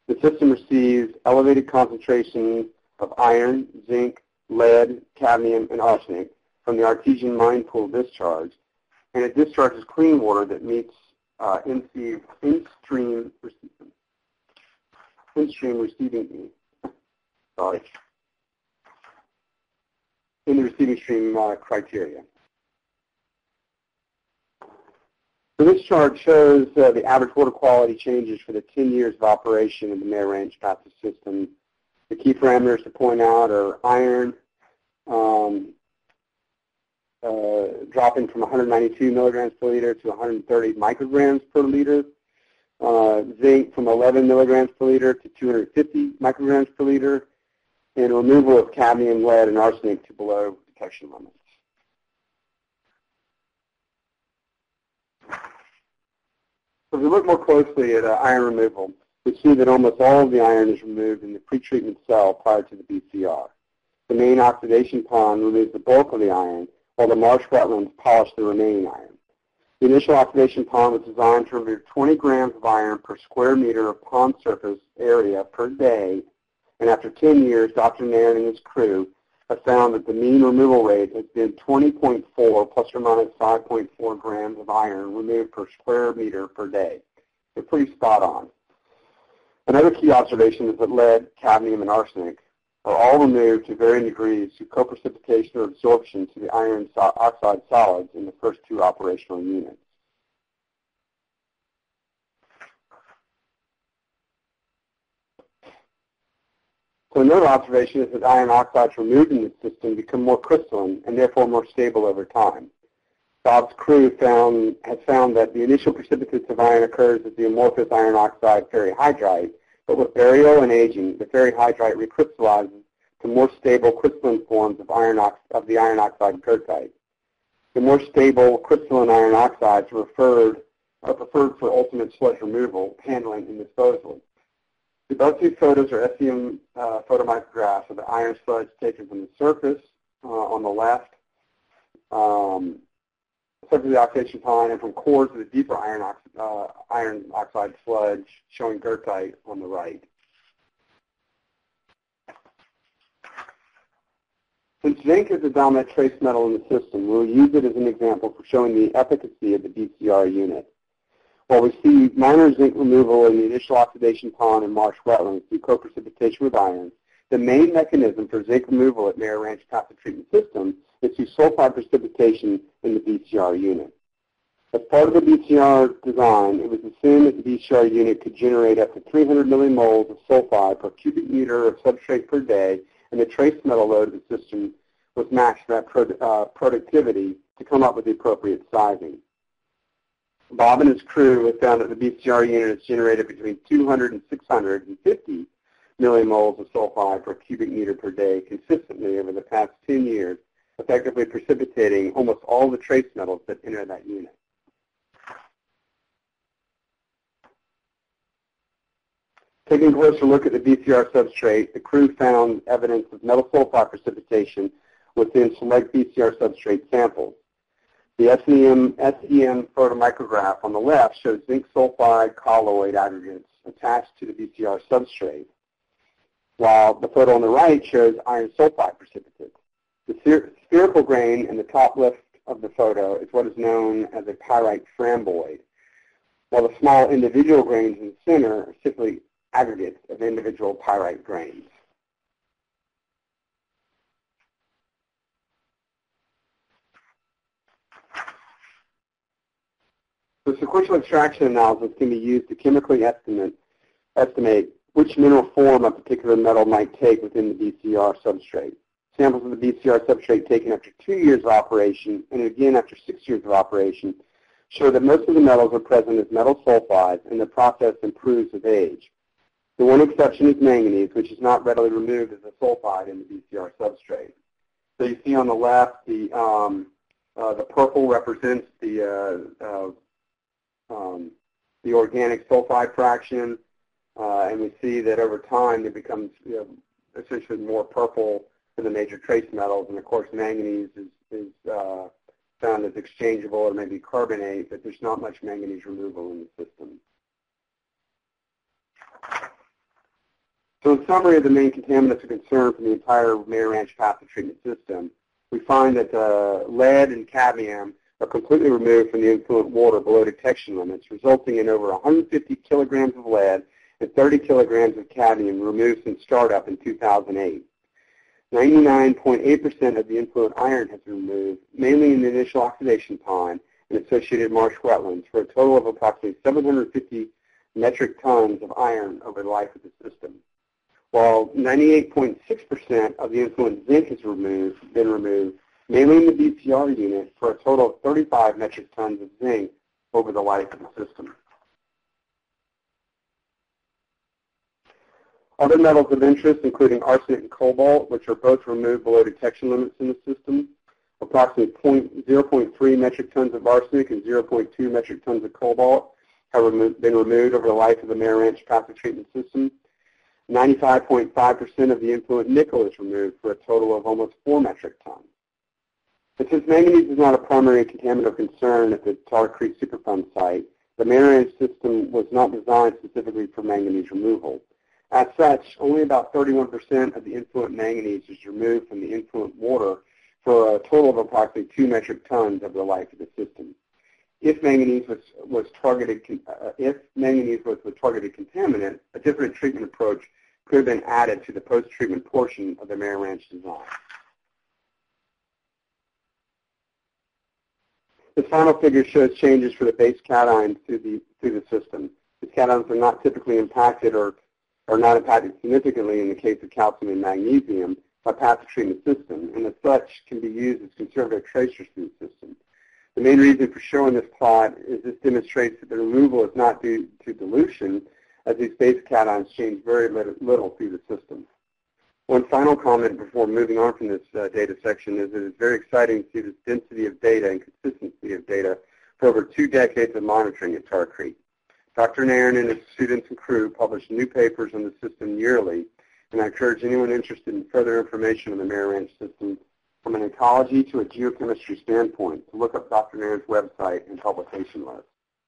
The system receives elevated concentrations of iron, zinc, lead, cadmium, and arsenic from the artesian mine pool discharge, and it discharges clean water that meets uh, in-stream in-stream in-stream receiving sorry in the receiving stream uh, criteria. So this chart shows uh, the average water quality changes for the ten years of operation of the Mare Ranch passive system. The key parameters to point out are iron um, uh, dropping from one hundred ninety-two milligrams per liter to one hundred thirty micrograms per liter, uh, zinc from eleven milligrams per liter to two hundred fifty micrograms per liter, and removal of cadmium, lead, and arsenic to below detection limits. So if we look more closely at uh, iron removal, we see that almost all of the iron is removed in the pretreatment cell prior to the B C R. The main oxidation pond removes the bulk of the iron, while the marsh wetlands polish the remaining iron. The initial oxidation pond was designed to remove twenty grams of iron per square meter of pond surface area per day, and after ten years, Doctor Nairn and his crew have found that the mean removal rate has been twenty point four plus or minus five point four grams of iron removed per square meter per day. They're pretty spot on. Another key observation is that lead, cadmium, and arsenic are all removed to varying degrees through co-precipitation or absorption to the iron so oxide solids in the first two operational units. So another observation is that iron oxides removed in the system become more crystalline and therefore more stable over time. Bob's crew found, has found that the initial precipitates of iron occurs as the amorphous iron oxide ferrihydrite, but with burial and aging, the ferrihydrite recrystallizes to more stable crystalline forms of, iron ox of the iron oxide goethite. The more stable crystalline iron oxides are, referred, are preferred for ultimate sludge removal, handling, and disposal. The above two photos are S E M uh, photomicrographs of the iron sludge taken from the surface uh, on the left, um, surface of the oxidation pond, and from cores of the deeper iron, ox uh, iron oxide sludge showing goethite on the right. Since zinc is the dominant trace metal in the system, we'll use it as an example for showing the efficacy of the B C R unit. While we see minor zinc removal in the initial oxidation pond and marsh wetlands through co-precipitation with iron, the main mechanism for zinc removal at Mare Ranch passive treatment system is through sulfide precipitation in the B C R unit. As part of the B C R design, it was assumed that the B C R unit could generate up to three hundred millimoles of sulfide per cubic meter of substrate per day, and the trace metal load of the system was matched that pro uh, productivity to come up with the appropriate sizing. Bob and his crew have found that the B C R unit has generated between two hundred and six hundred fifty millimoles of sulfide per cubic meter per day consistently over the past ten years, effectively precipitating almost all the trace metals that enter that unit. Taking a closer look at the B C R substrate, the crew found evidence of metal sulfide precipitation within select B C R substrate samples. The S E M, S E M photomicrograph on the left shows zinc sulfide colloid aggregates attached to the B C R substrate, while the photo on the right shows iron sulfide precipitates. The spherical grain in the top left of the photo is what is known as a pyrite framboid, while the small individual grains in the center are simply aggregates of individual pyrite grains. The sequential extraction analysis can be used to chemically estimate, estimate which mineral form a particular metal might take within the B C R substrate. Samples of the B C R substrate taken after two years of operation and again after six years of operation show that most of the metals are present as metal sulfides, and the process improves with age. The one exception is manganese, which is not readily removed as a sulfide in the B C R substrate. So you see on the left, the, um, uh, the purple represents the uh, uh, Um, the organic sulfide fraction, uh, and we see that over time it becomes you know, essentially more purple for the major trace metals, and of course manganese is, is uh, found as exchangeable or maybe carbonate, but there's not much manganese removal in the system. So in summary of the main contaminants of concern for the entire Mayor Ranch passive treatment system, we find that uh, lead and cadmium are completely removed from the influent water below detection limits, resulting in over one hundred fifty kilograms of lead and thirty kilograms of cadmium removed since startup in two thousand eight. ninety-nine point eight percent of the influent iron has been removed, mainly in the initial oxidation pond and associated marsh wetlands, for a total of approximately seven hundred fifty metric tons of iron over the life of the system, while ninety-eight point six percent of the influent zinc has removed, been removed, mainly in the B C R unit, for a total of thirty-five metric tons of zinc over the life of the system. Other metals of interest, including arsenic and cobalt, which are both removed below detection limits in the system. Approximately zero point three metric tons of arsenic and zero point two metric tons of cobalt have remo been removed over the life of the Mayor Ranch passive treatment system. ninety-five point five percent of the influent nickel is removed, for a total of almost four metric tons. But since manganese is not a primary contaminant of concern at the Tar Creek Superfund site, the Mayor Ranch system was not designed specifically for manganese removal. As such, only about thirty-one percent of the influent manganese is removed from the influent water, for a total of approximately two metric tons over the life of the system. If manganese was, was targeted, uh, if manganese was the targeted contaminant, a different treatment approach could have been added to the post-treatment portion of the Mayor Ranch design. This final figure shows changes for the base cations through the, through the system. These cations are not typically impacted or are not impacted significantly in the case of calcium and magnesium by passive treatment system, and as such can be used as conservative tracers through the system. The main reason for showing this plot is this demonstrates that the removal is not due to dilution, as these base cations change very little through the system. One final comment before moving on from this uh, data section is that it's very exciting to see this density of data and consistency of data for over two decades of monitoring at Tar Creek. Doctor Nairn and his students and crew publish new papers on the system yearly, and I encourage anyone interested in further information on the Mayor Ranch system from an ecology to a geochemistry standpoint to look up Doctor Nairn's website and publication list.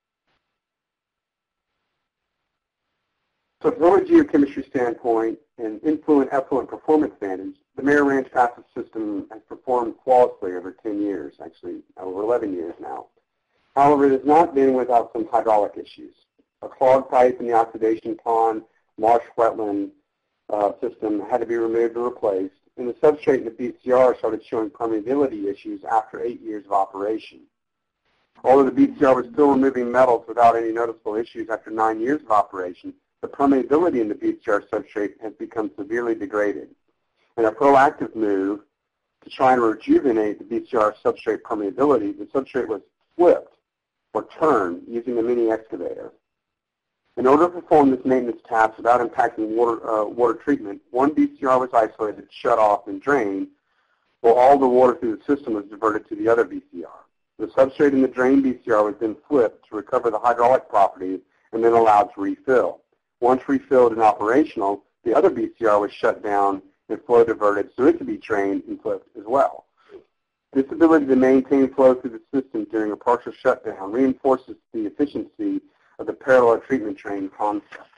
So from a geochemistry standpoint and influent effluent performance advantage, the Mayor Ranch passive system has performed flawlessly over ten years, actually over eleven years now. However, it has not been without some hydraulic issues. A clogged pipe in the oxidation pond, marsh wetland uh, system had to be removed and replaced, and the substrate in the B C R started showing permeability issues after eight years of operation. Although the B C R was still removing metals without any noticeable issues after nine years of operation, the permeability in the B C R substrate has become severely degraded. In a proactive move to try and rejuvenate the B C R substrate permeability, the substrate was flipped or turned using a mini excavator. In order to perform this maintenance task without impacting water, uh, water treatment, one B C R was isolated, shut off, and drained, while all the water through the system was diverted to the other B C R. The substrate in the drained B C R was then flipped to recover the hydraulic properties and then allowed to refill. Once refilled and operational, the other B C R was shut down and flow diverted so it could be drained and flipped as well. This ability to maintain flow through the system during a partial shutdown reinforces the efficiency of the parallel treatment train concept.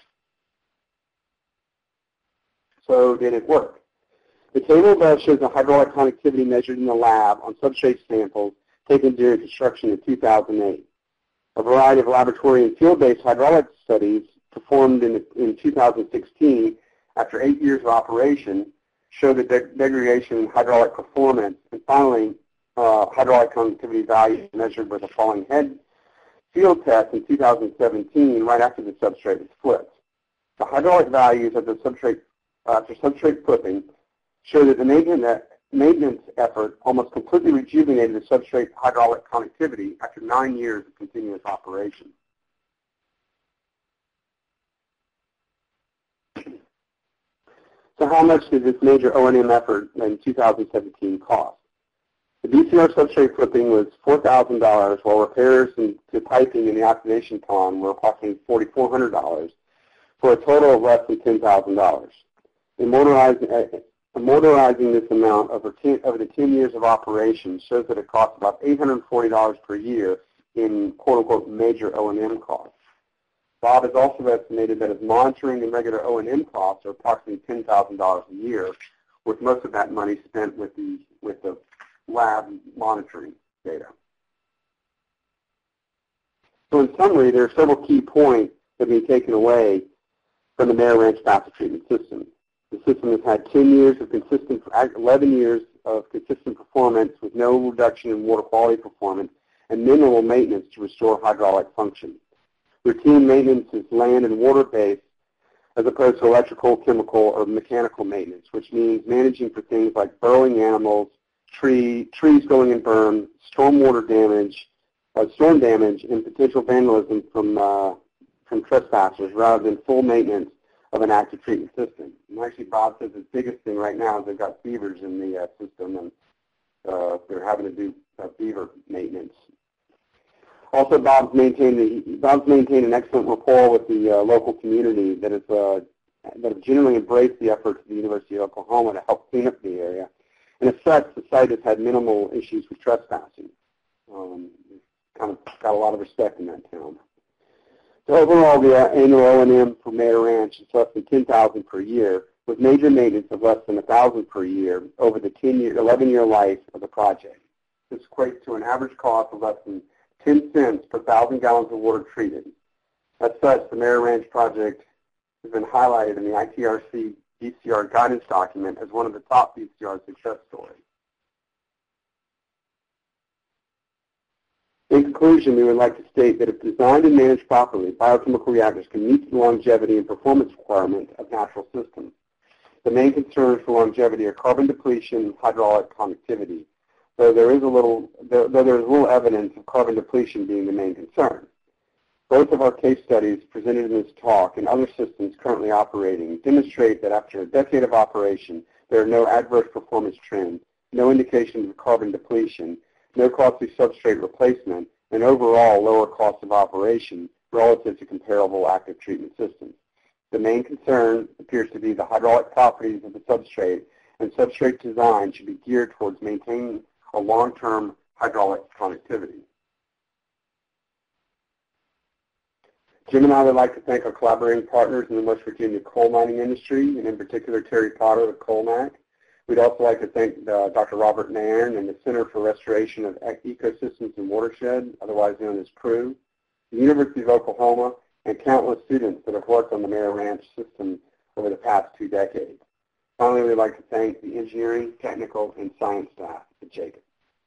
So did it work? The table above shows the hydraulic connectivity measured in the lab on substrate samples taken during construction in two thousand eight. A variety of laboratory and field-based hydraulic studies performed in, in two thousand sixteen after eight years of operation showed the de degradation in hydraulic performance, and finally uh, hydraulic conductivity values measured with a falling head field test in two thousand seventeen, right after the substrate was flipped. The hydraulic values of the substrate after substrate flipping show that the maintenance, maintenance effort almost completely rejuvenated the substrate hydraulic connectivity after nine years of continuous operation. So how much did this major O and M effort in two thousand seventeen cost? The B C R substrate flipping was four thousand dollars, while repairs to piping in the oxidation pond were approximately four thousand four hundred dollars, for a total of less than ten thousand dollars. Immortalizing, immortalizing this amount over, ten, over the ten years of operation shows that it costs about eight hundred forty dollars per year in quote-unquote major O and M costs. Bob has also estimated that his monitoring and regular O and M costs are approximately ten thousand dollars a year, with most of that money spent with the, with the lab monitoring data. So in summary, there are several key points that have been taken away from the Mare Ranch Passive Treatment System. The system has had ten years of consistent, eleven years of consistent performance with no reduction in water quality performance and minimal maintenance to restore hydraulic function. Routine maintenance is land and water-based as opposed to electrical, chemical, or mechanical maintenance, which means managing for things like burrowing animals, tree, trees going in burn, stormwater damage, uh, storm damage, and potential vandalism from, uh, from trespassers rather than full maintenance of an active treatment system. And actually, Bob says his biggest thing right now is they've got beavers in the uh, system, and uh, they're having to do uh, beaver maintenance. Also, Bob's maintained, the, Bob's maintained an excellent rapport with the uh, local community that, is, uh, that have generally embraced the efforts of the University of Oklahoma to help clean up the area. And as such, the site has had minimal issues with trespassing. Um, kind of got a lot of respect in that town. So overall, the uh, annual O and M for Mare Ranch is less than ten thousand dollars per year, with major maintenance of less than one thousand dollars per year over the eleven-year life of the project. This equates to an average cost of less than ten cents per thousand gallons of water treated. As such, the Mare Ranch project has been highlighted in the I T R C D C R guidance document as one of the top D C R success stories. In conclusion, we would like to state that if designed and managed properly, biochemical reactors can meet the longevity and performance requirements of natural systems. The main concerns for longevity are carbon depletion and hydraulic conductivity, though there is a little, though there is little evidence of carbon depletion being the main concern. Both of our case studies presented in this talk and other systems currently operating demonstrate that after a decade of operation, there are no adverse performance trends, no indications of carbon depletion, no costly substrate replacement, and overall lower cost of operation relative to comparable active treatment systems. The main concern appears to be the hydraulic properties of the substrate, and substrate design should be geared towards maintaining a long-term hydraulic connectivity. Jim and I would like to thank our collaborating partners in the West Virginia coal mining industry, and in particular Terry Potter of CoalMac. We'd also like to thank uh, Doctor Robert Nairn and the Center for Restoration of Ecosystems and Watershed, otherwise known as C R E W, the University of Oklahoma, and countless students that have worked on the Mare Ranch system over the past two decades. Finally, we'd like to thank the engineering, technical, and science staff at Jacobs.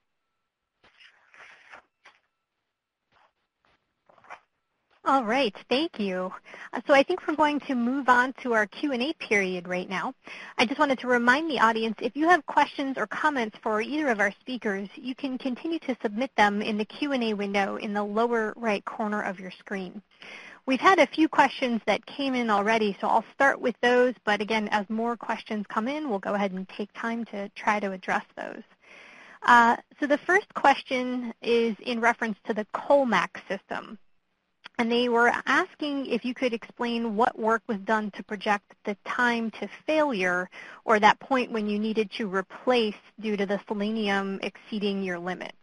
All right, thank you. Uh, so I think we're going to move on to our Q and A period right now. I just wanted to remind the audience, if you have questions or comments for either of our speakers, you can continue to submit them in the Q and A window in the lower right corner of your screen. We've had a few questions that came in already, so I'll start with those, but again, as more questions come in, we'll go ahead and take time to try to address those. Uh, so the first question is in reference to the CoalMac system. And they were asking if you could explain what work was done to project the time to failure, or that point when you needed to replace due to the selenium exceeding your limits.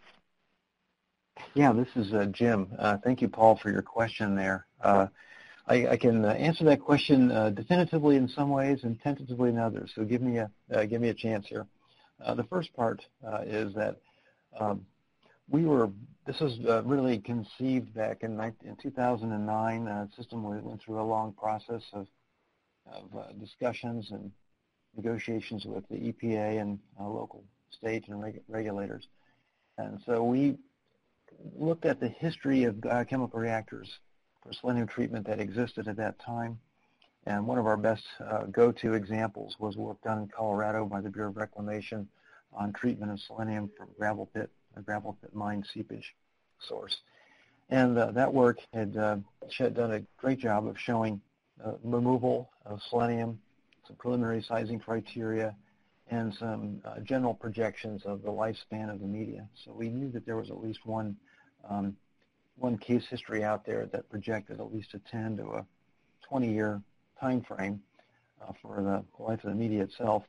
Yeah, this is uh, Jim. Uh, thank you, Paul, for your question there. Uh, I, I can uh, answer that question uh, definitively in some ways and tentatively in others. So give me a uh, give me a chance here. Uh, the first part uh, is that um, we were. This was uh, really conceived back in, in two thousand nine. The uh, system went through a long process of, of uh, discussions and negotiations with the E P A and uh, local state and reg regulators. And so we looked at the history of biochemical reactors for selenium treatment that existed at that time. And one of our best uh, go-to examples was work done in Colorado by the Bureau of Reclamation on treatment of selenium from gravel pit, a gravel pit mine seepage source. And uh, that work had uh, done a great job of showing uh, removal of selenium, some preliminary sizing criteria, and some uh, general projections of the lifespan of the media. So we knew that there was at least one um, one case history out there that projected at least a ten to a twenty year time frame uh, for the life of the media itself.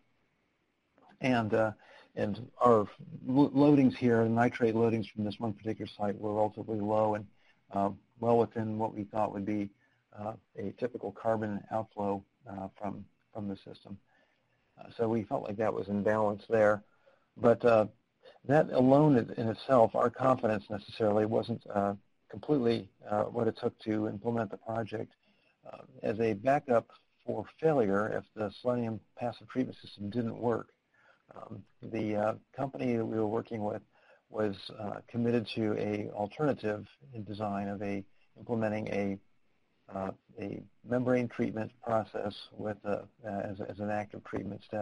And uh, and our loadings here, nitrate loadings from this one particular site, were relatively low and uh, well within what we thought would be uh, a typical carbon outflow uh, from, from the system. Uh, so we felt like that was in balance there. But uh, that alone in itself, our confidence necessarily wasn't uh, completely uh, what it took to implement the project. Uh, as a backup for failure, if the selenium passive treatment system didn't work, um, the uh, company that we were working with was uh, committed to a alternative in design of a implementing a uh, a membrane treatment process with a, as, as an active treatment step.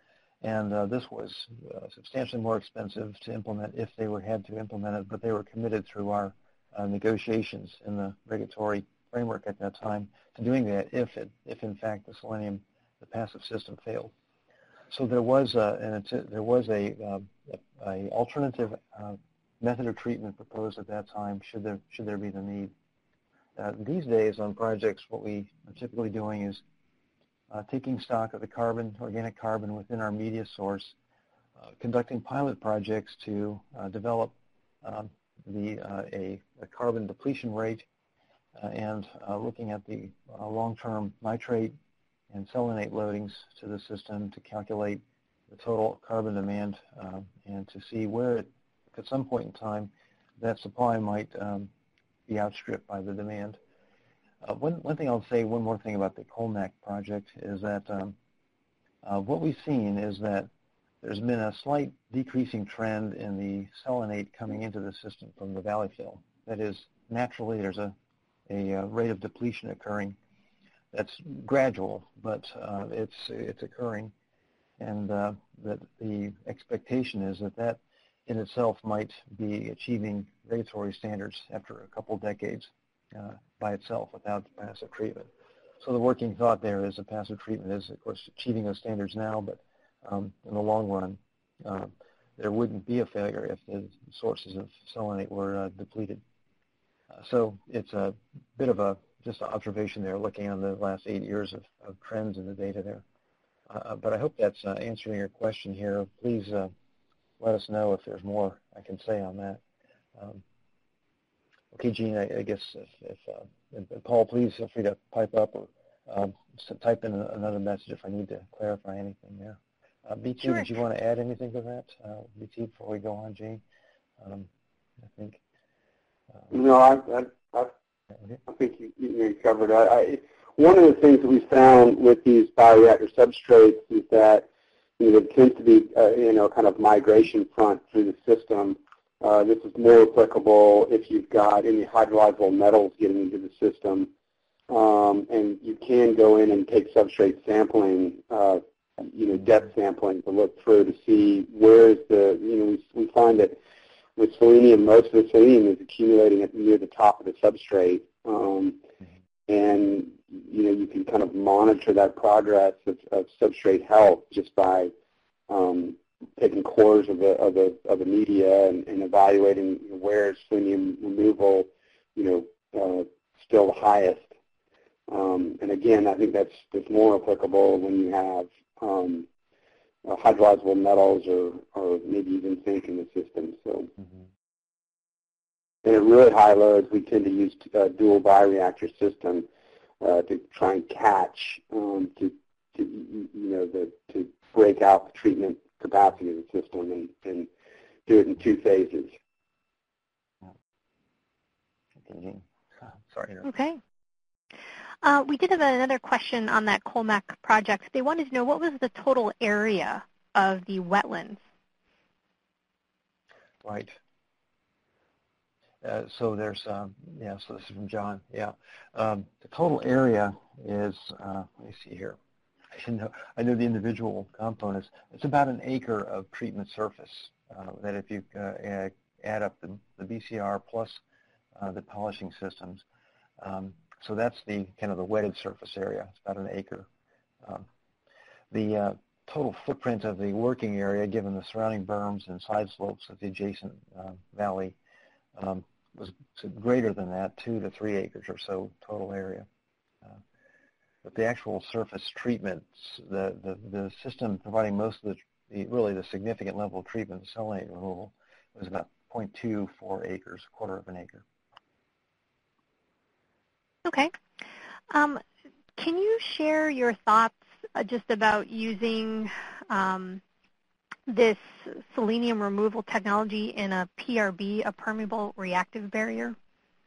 And uh, this was uh, substantially more expensive to implement if they were had to implement it, but they were committed through our uh, negotiations in the regulatory framework at that time to doing that if, it, if in fact, the selenium, the passive system failed. So there was a, and there was a, uh, a, a alternative uh, method of treatment proposed at that time should there, should there be the need. Uh, these days on projects, what we are typically doing is uh, taking stock of the carbon, organic carbon within our media source, uh, conducting pilot projects to uh, develop um, the, uh, a, a carbon depletion rate uh, and uh, looking at the uh, long-term nitrate and selenate loadings to the system to calculate the total carbon demand uh, and to see where it, at some point in time that supply might um, be outstripped by the demand. Uh, one, one thing I'll say, one more thing about the Colmac project is that um, uh, what we've seen is that there's been a slight decreasing trend in the selenate coming into the system from the valley fill. That is, naturally there's a, a, a rate of depletion occurring that's gradual, but uh, it's, it's occurring. And uh, that the expectation is that that in itself might be achieving regulatory standards after a couple decades uh, by itself without passive treatment. So the working thought there is that passive treatment is, of course, achieving those standards now, but um, in the long run, uh, there wouldn't be a failure if the sources of selenate were uh, depleted. Uh, so it's a bit of a just an observation there, looking on the last eight years of, of trends in the data there. Uh, but I hope that's uh, answering your question here. Please uh, let us know if there's more I can say on that. Um, okay, Gene, I, I guess if, if uh, and Paul, please feel free to pipe up or um, type in another message if I need to clarify anything there. Uh, B T, sure. Did you want to add anything to that, uh, B T, before we go on, Gene? Um, I think. Uh, no, I, I, I, okay. I think you, you covered it. I, I, one of the things that we found with these bioreactor substrates is that you know, there tends to be uh, you know kind of migration front through the system. Uh, this is more applicable if you've got any hydrolyzable metals getting into the system, um, and you can go in and take substrate sampling, uh, you know, depth sampling to look through to see where is the you know we we find that with selenium, most of the selenium is accumulating at near the top of the substrate, um, and you know, you can kind of monitor that progress of, of substrate health just by um, taking cores of the of the of the media and, and evaluating you know, where is selenium removal, you know, uh, still the highest. Um, and again, I think that's that's more applicable when you have um, uh, hydrolyzable metals or or maybe even zinc in the system. So. Mm-hmm. And at really high loads, we tend to use uh, dual bioreactor system. Uh, to try and catch, um, to, to you know, the, to break out the treatment capacity of the system and, and do it in two phases. Sorry. Okay. Uh, we did have another question on that Colmac project. They wanted to know what was the total area of the wetlands? Right. Uh, so there's, um, yeah, so this is from John, yeah. Um, the total area is, uh, let me see here. I know, I know the individual components. It's about an acre of treatment surface uh, that if you uh, add up the, the B C R plus uh, the polishing systems. Um, so that's the kind of the wetted surface area. It's about an acre. Um, the uh, total footprint of the working area, given the surrounding berms and side slopes of the adjacent uh, valley, um, was greater than that, two to three acres or so total area. Uh, but the actual surface treatments, the, the, the system providing most of the, the, really the significant level of treatment, the selenate removal, was about zero point two four acres, a quarter of an acre. Okay. Um, can you share your thoughts uh, just about using um, this selenium removal technology in a P R B, a permeable reactive barrier?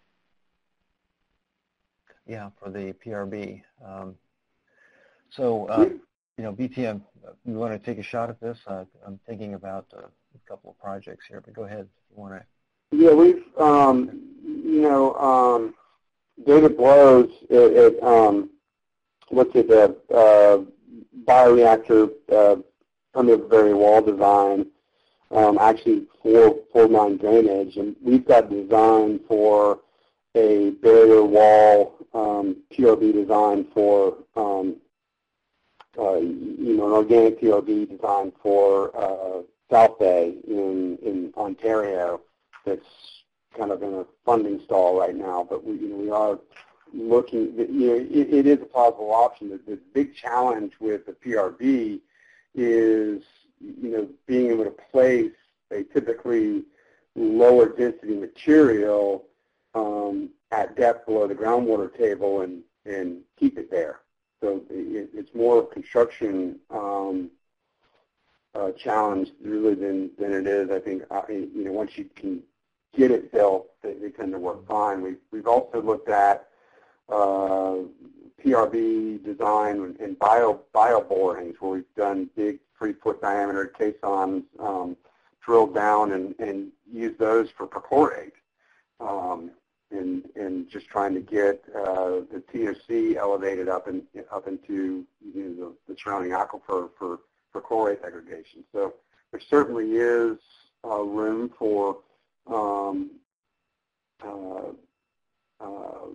Yeah, for the P R B. Um, so, uh, you know, B T M, you want to take a shot at this? Uh, I'm thinking about uh, a couple of projects here, but go ahead if you want to. Yeah, we've, um, you know, um, David Blows at, at um, looked at the uh, bioreactor uh, permeable barrier wall design, um, actually for for mine drainage, and we've got design for a barrier wall um, P R B design for um, uh, you know an organic P R B design for uh, South Bay in in Ontario. That's kind of in a funding stall right now, but we you know we are looking. You know, it, it is a possible option. The, the big challenge with the P R B is you know being able to place a typically lower density material um, at depth below the groundwater table and, and keep it there. So it, it's more of a construction um, uh, challenge really than, than it is. I think uh, you know once you can get it built, they, they tend to work fine. We've, we've also looked at uh, P R B design and, and bio, bio borings where we've done big three-foot diameter caissons, um, drilled down and, and use those for perchlorate. Um, and, and just trying to get uh, the T O C elevated up and up into you know, the, the surrounding aquifer for, for chlorate degradation. So there certainly is uh, room for um, uh, uh,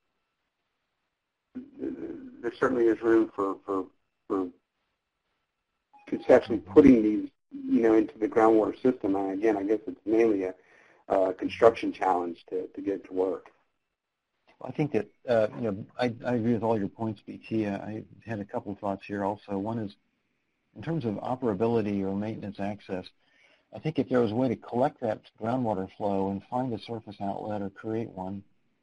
there certainly is room for, for, for conceptually putting these you know into the groundwater system. And again, I guess it's mainly a Uh, construction challenge to, to get to work. I think that, uh, you know, I, I agree with all your points, B T. Uh, I had a couple of thoughts here also. One is, in terms of operability or maintenance access, I think if there was a way to collect that groundwater flow and find a surface outlet or create one,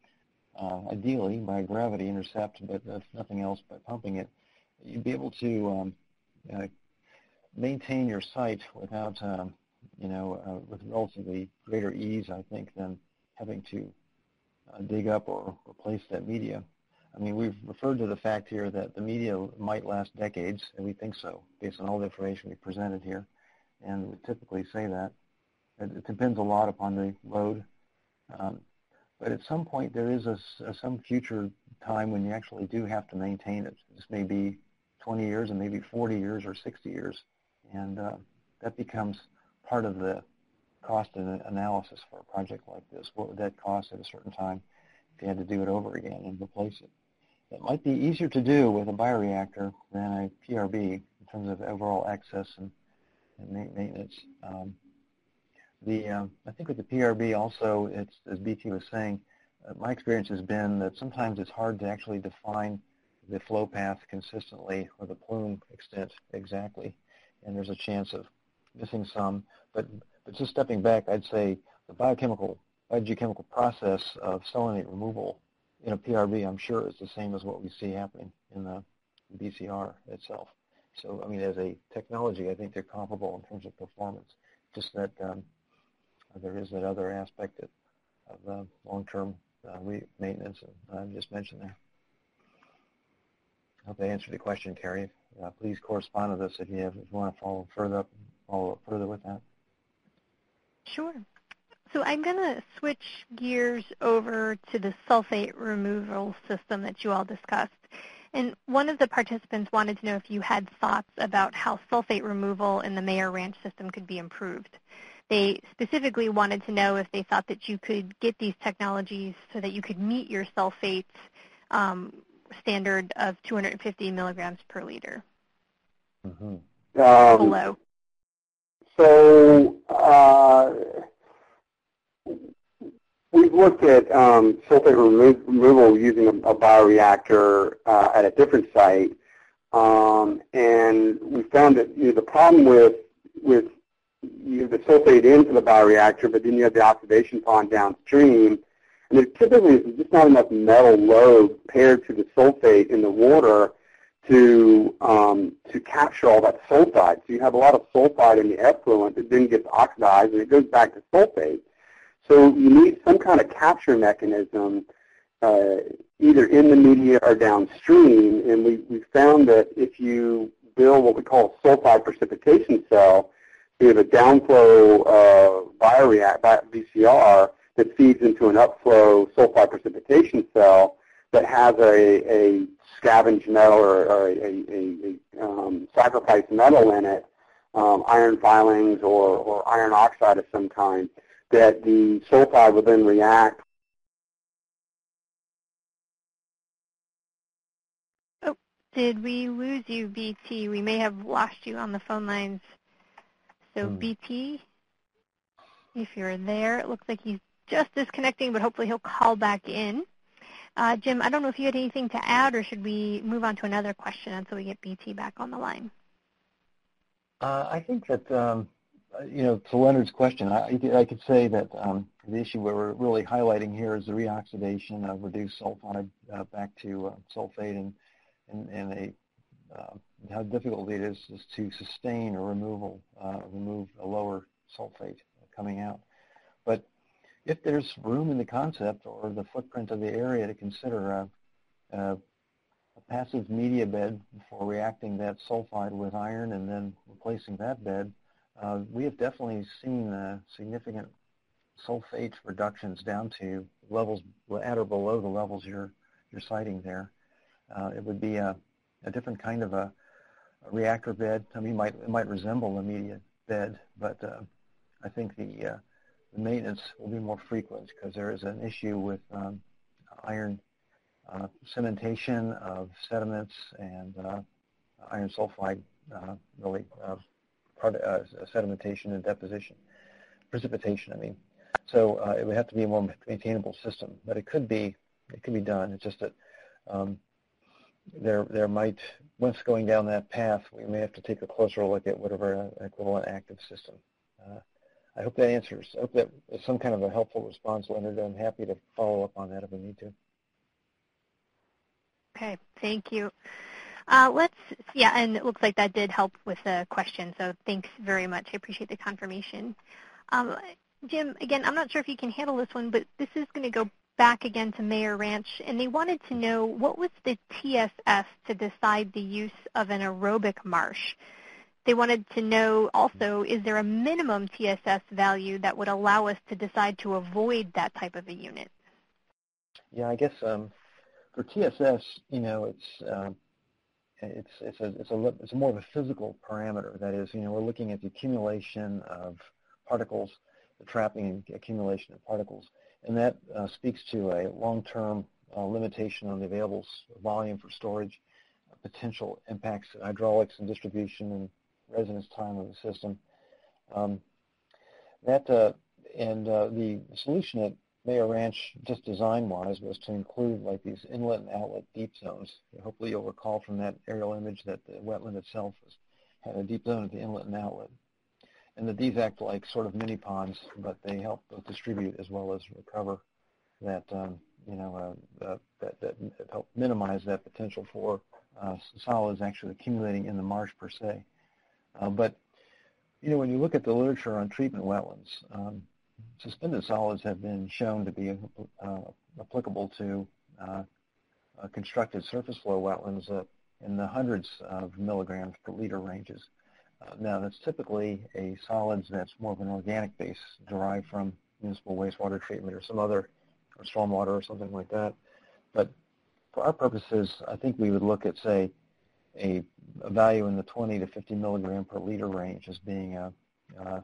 uh, ideally by gravity intercept, but if nothing else by pumping it, you'd be able to um, uh, maintain your site without um, you know, uh, with relatively greater ease, I think, than having to uh, dig up or replace that media. I mean, we've referred to the fact here that the media might last decades, and we think so, based on all the information we presented here, and we typically say that. It, it depends a lot upon the load, um, but at some point there is a, a, some future time when you actually do have to maintain it. This may be twenty years and maybe forty years or sixty years, and uh, that becomes part of the cost analysis for a project like this. What would that cost at a certain time if you had to do it over again and replace it? It might be easier to do with a bioreactor than a P R B in terms of overall access and, and maintenance. Um, the um, I think with the P R B also, it's, as B T was saying, uh, my experience has been that sometimes it's hard to actually define the flow path consistently or the plume extent exactly, and there's a chance of missing some, but, but just stepping back, I'd say the biochemical, biogeochemical process of selenate removal in a P R B, I'm sure, is the same as what we see happening in the B C R itself. So, I mean, as a technology, I think they're comparable in terms of performance, just that um, there is that other aspect of, of uh, long-term uh, maintenance, and I just mentioned there. I hope I answered the question, Carrie. Uh, please correspond with us if you, have, if you want to follow further up, follow up further with that. Sure. So I'm going to switch gears over to the sulfate removal system that you all discussed. And one of the participants wanted to know if you had thoughts about how sulfate removal in the Mayer Ranch system could be improved. They specifically wanted to know if they thought that you could get these technologies so that you could meet your sulfates um, standard of two hundred fifty milligrams per liter. Mm-hmm. Um, Below. So uh, we've looked at um, sulfate remo removal using a, a bioreactor uh, at a different site, um, and we found that you know, the problem with with you know, the sulfate into the bioreactor, but then you have the oxidation pond downstream, And there typically is just not enough metal load paired to the sulfate in the water to um, to capture all that sulfide. So you have a lot of sulfide in the effluent that then gets oxidized and it goes back to sulfate. So you need some kind of capture mechanism uh, either in the media or downstream. And we, we found that if you build what we call a sulfide precipitation cell, we have a downflow uh, bioreactor, B C R, that feeds into an upflow sulfide precipitation cell that has a, a scavenged metal or, or a, a, a um, sacrifice metal in it, um, iron filings or, or iron oxide of some kind, that the sulfide will then react. Oh, did we lose you, B T? We may have lost you on the phone lines. So hmm. B T, if you're there, it looks like he's just disconnecting, but hopefully he'll call back in. Uh, Jim, I don't know if you had anything to add, or should we move on to another question until we get B T back on the line? Uh, I think that, um, you know, to Leonard's question, I, I could say that um, the issue we're really highlighting here is the reoxidation of reduced sulfide uh, back to uh, sulfate, and, and, and a, uh, how difficult it is, is to sustain a removal, uh, remove a lower sulfate coming out. But if there's room in the concept or the footprint of the area to consider a, a, a passive media bed for reacting that sulfide with iron and then replacing that bed, uh, we have definitely seen uh, significant sulfate reductions down to levels at or below the levels you're, you're citing there. Uh, it would be a, a different kind of a, a reactor bed. I mean, it might, it might resemble a media bed, but uh, I think the uh, The maintenance will be more frequent because there is an issue with um, iron uh, cementation of sediments and uh, iron sulfide, uh, really uh, part, uh, sedimentation and deposition, precipitation. I mean, so uh, it would have to be a more maintainable system, but it could be it could be done. It's just that um, there there might, once going down that path, we may have to take a closer look at whatever an equivalent active system. Uh, I hope that answers. I hope that is some kind of a helpful response, Leonard. I'm happy to follow up on that if we need to. Okay, thank you. Uh, let's, yeah, and it looks like that did help with the question, so thanks very much. I appreciate the confirmation. Um, Jim, again, I'm not sure if you can handle this one, but this is going to go back again to Mayer Ranch, and they wanted to know what was the T S S to decide the use of an aerobic marsh. They wanted to know also, is there a minimum T S S value that would allow us to decide to avoid that type of a unit? Yeah, I guess um, for T S S, you know, it's uh, it's it's a it's a it's a more of a physical parameter. That is, you know, we're looking at the accumulation of particles, the trapping and accumulation of particles, and that uh, speaks to a long-term uh, limitation on the available volume for storage, uh, potential impacts to hydraulics and distribution and residence time of the system. Um, that uh, and uh, the solution at Mayer Ranch, just design-wise, was to include like these inlet and outlet deep zones. Hopefully, you'll recall from that aerial image that the wetland itself was, had a deep zone at the inlet and outlet, and that these act like sort of mini ponds, but they help both distribute as well as recover that um, you know uh, uh, that that help minimize that potential for uh, solids actually accumulating in the marsh per se. Uh, but, you know, when you look at the literature on treatment wetlands, um, suspended solids have been shown to be uh, applicable to uh, uh, constructed surface flow wetlands uh, in the hundreds of milligrams per liter ranges. Uh, now, that's typically a solids that's more of an organic base derived from municipal wastewater treatment or some other, or stormwater or something like that. But for our purposes, I think we would look at, say, A, a value in the twenty to fifty milligram per liter range as being a, a,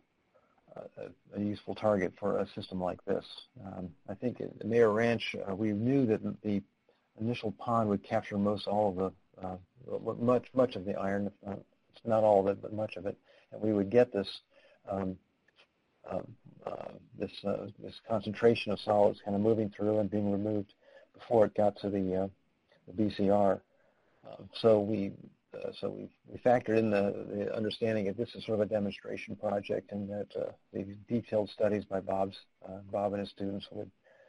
a useful target for a system like this. Um, I think at Mayer Ranch, uh, we knew that the initial pond would capture most all of the, uh, much much of the iron, if not, not all of it, but much of it, and we would get this um, uh, uh, this uh, this concentration of solids kind of moving through and being removed before it got to the, uh, the B C R. Uh, so we uh, so we, we factored in the, the understanding that this is sort of a demonstration project, and that uh, the detailed studies by Bob's uh, Bob and his students would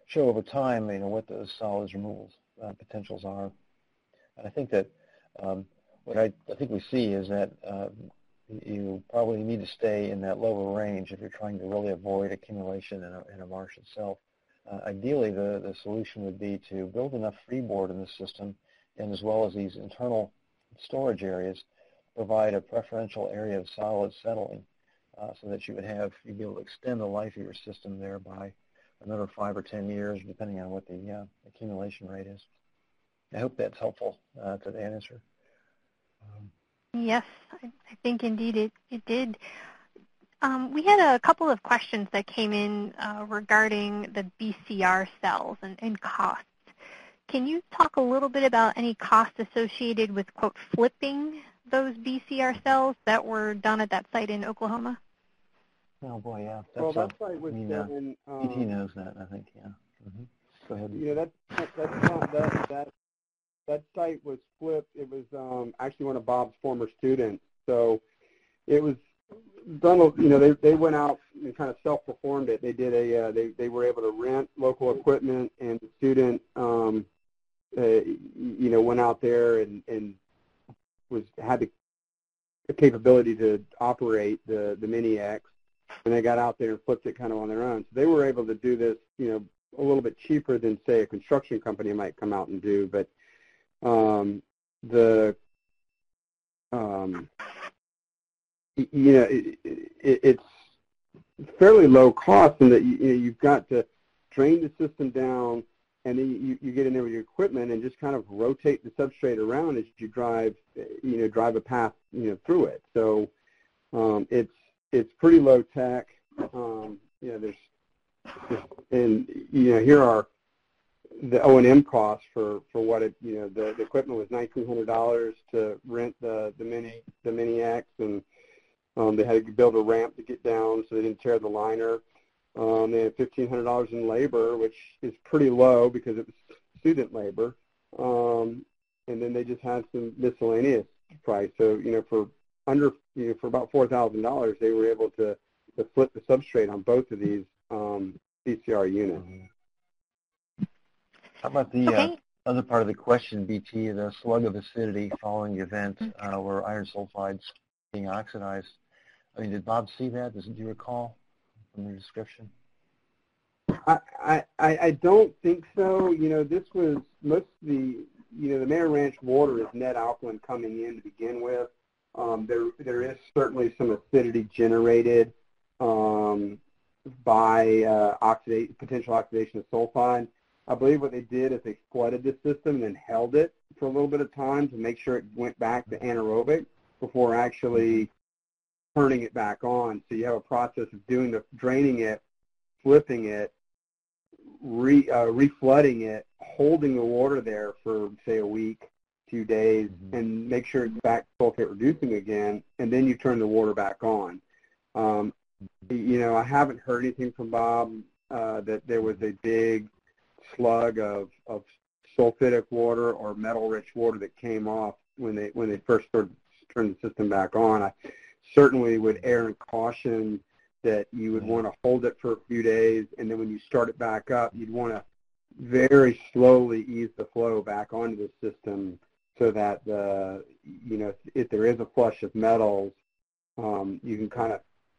show over time, you know, what those solids removal uh, potentials are. And I think that um, what I, I think we see is that uh, you probably need to stay in that lower range if you're trying to really avoid accumulation in a, in a marsh itself. Uh, ideally, the, the solution would be to build enough freeboard in the system, and as well as these internal storage areas, provide a preferential area of solid settling uh, so that you would have, you'd be able to extend the life of your system there by another five or ten years, depending on what the uh, accumulation rate is. I hope that's helpful uh, to the answer. Um, Yes, I, I think indeed it, it did. Um, we had a couple of questions that came in uh, regarding the B C R cells and, and costs. Can you talk a little bit about any costs associated with, quote, flipping those B C R cells that were done at that site in Oklahoma? Oh, boy, yeah. That's well, that a, site was I mean, done. uh, B T um, knows that, I think, yeah. Mm-hmm. Go ahead. You know, that, that, that's not, that, that, that site was flipped. It was um, actually one of Bob's former students. So it was done, you know, they, they went out and kind of self-performed it. They did a, uh, they, they were able to rent local equipment, and the student, um, uh, you know, went out there and, and was, had the, the capability to operate the, the Mini X, and they got out there and flipped it kind of on their own. So they were able to do this, you know, a little bit cheaper than, say, a construction company might come out and do. But um, the, um, you know, it, it, it's fairly low cost in that you, you know, you've got to drain the system down, and then you, you get in there with your equipment and just kind of rotate the substrate around as you drive, you know, drive a path, you know, through it. So um, it's it's pretty low tech. Um, you know, there's, and you know, here are the O and M costs for, for what it, you know, the, the equipment was nineteen hundred dollars to rent the the mini the Mini X, and um, they had to build a ramp to get down so they didn't tear the liner. Um, they had fifteen hundred dollars in labor, which is pretty low because it was student labor. Um, and then they just had some miscellaneous price. So, you know, for under, you know, for about four thousand dollars, they were able to, to flip the substrate on both of these um, B C R units. How about the Okay. uh, other part of the question, B T, the slug of acidity following the event uh, where iron sulfide's being oxidized? I mean, did Bob see that? Does, do you recall from the description? I, I, I don't think so. You know, this was most of the, you know, the Mayor Ranch water is net alkaline coming in to begin with. Um, there, there is certainly some acidity generated um, by uh, oxidate, potential oxidation of sulfide. I believe what they did is they flooded the system and then held it for a little bit of time to make sure it went back to anaerobic before actually turning it back on. So you have a process of doing the draining it, flipping it, re uh, reflooding it, holding the water there for say a week, few days, mm-hmm. and make sure it's back sulfate reducing again, and then you turn the water back on. Um, you know, I haven't heard anything from Bob uh, that there was a big slug of, of sulfitic water or metal-rich water that came off when they when they first started turned the system back on. I certainly would err in caution that you would want to hold it for a few days, and then when you start it back up, you'd want to very slowly ease the flow back onto the system so that the, you know, if there is a flush of metals, um, you can kind of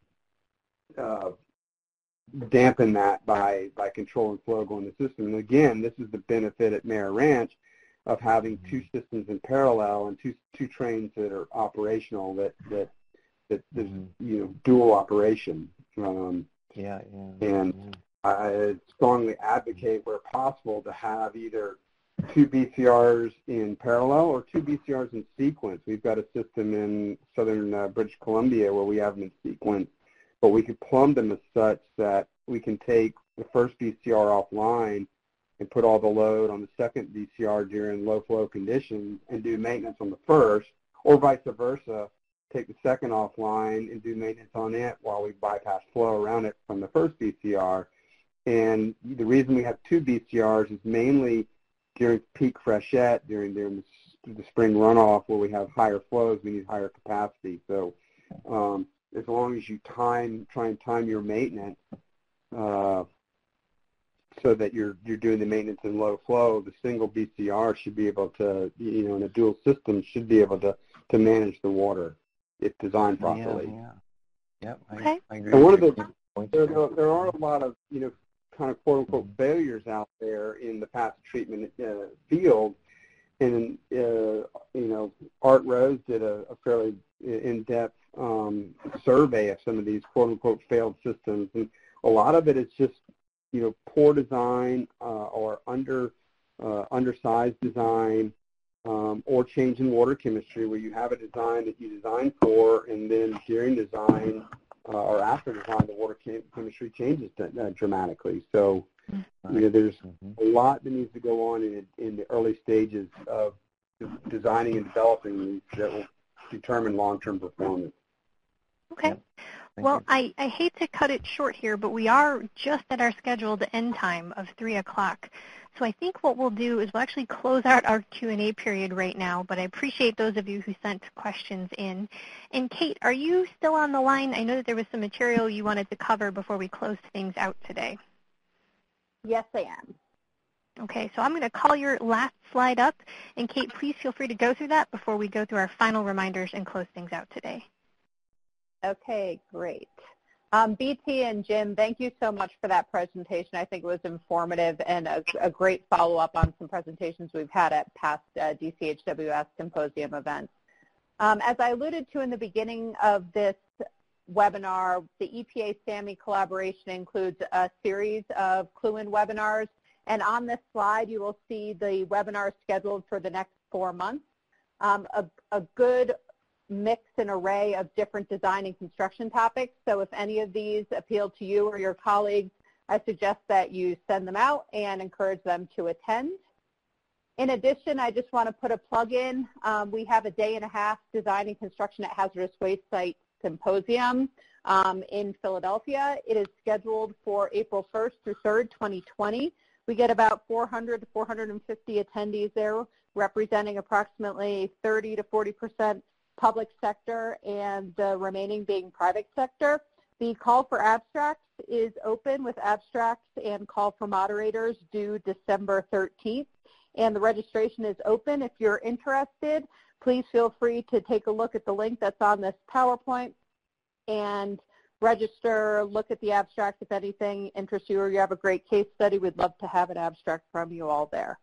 uh, dampen that by, by controlling flow going the system. And again, this is the benefit at Mayor Ranch of having two systems in parallel and two two trains that are operational, that that that there's, you know, dual operation. Um, yeah, yeah. And yeah. I strongly advocate where possible to have either two B C Rs in parallel or two B C Rs in sequence. We've got a system in southern uh, British Columbia where we have them in sequence, but we could plumb them as such that we can take the first B C R offline and put all the load on the second B C R during low flow conditions and do maintenance on the first, or vice versa, take the second offline and do maintenance on it while we bypass flow around it from the first B C R. And the reason we have two B C Rs is mainly during peak freshet, during, during the, the spring runoff where we have higher flows, we need higher capacity. So um, as long as you time, try and time your maintenance uh, so that you're you're doing the maintenance in low flow, the single B C R should be able to, you know, in a dual system should be able to, to manage the water if designed properly. Yeah, yeah. Yep, I, Okay. I agree And one of with the, your there, there, there are a lot of, you know, kind of quote-unquote failures out there in the passive treatment uh, field. And, uh, you know, Art Rose did a, a fairly in-depth um, survey of some of these quote-unquote failed systems. And a lot of it is just, you know, poor design uh, or under uh, undersized design um, or change in water chemistry where you have a design that you designed for and then during design uh, or after design the water chem- chemistry changes uh, dramatically. So, you know, there's a lot that needs to go on in, in the early stages of de- designing and developing these that will determine long-term performance. Okay. Yep. Well, I, I hate to cut it short here, but we are just at our scheduled end time of three o'clock. So I think what we'll do is we'll actually close out our Q and A period right now, but I appreciate those of you who sent questions in. And Kate, are you still on the line? I know that there was some material you wanted to cover before we close things out today. Yes, I am. Okay, so I'm going to call your last slide up. And Kate, please feel free to go through that before we go through our final reminders and close things out today. Okay, great. Um, B T and Jim, thank you so much for that presentation. I think it was informative and a, a great follow-up on some presentations we've had at past uh, D C H W S symposium events. Um, as I alluded to in the beginning of this webinar, the E P A SAMI collaboration includes a series of Clue-In webinars, and on this slide you will see the webinars scheduled for the next four months. Um, a, a good mix and array of different design and construction topics. So if any of these appeal to you or your colleagues, I suggest that you send them out and encourage them to attend. In addition, I just want to put a plug in. Um, we have a day and a half design and construction at hazardous waste site symposium um, in Philadelphia. It is scheduled for April first through third, twenty twenty. We get about four hundred to four hundred fifty attendees there, representing approximately thirty to forty percent public sector and the remaining being private sector. The call for abstracts is open with abstracts and call for moderators due December thirteenth. And the registration is open. If you're interested, please feel free to take a look at the link that's on this PowerPoint and register, look at the abstracts if anything interests you or you have a great case study. We'd love to have an abstract from you all there.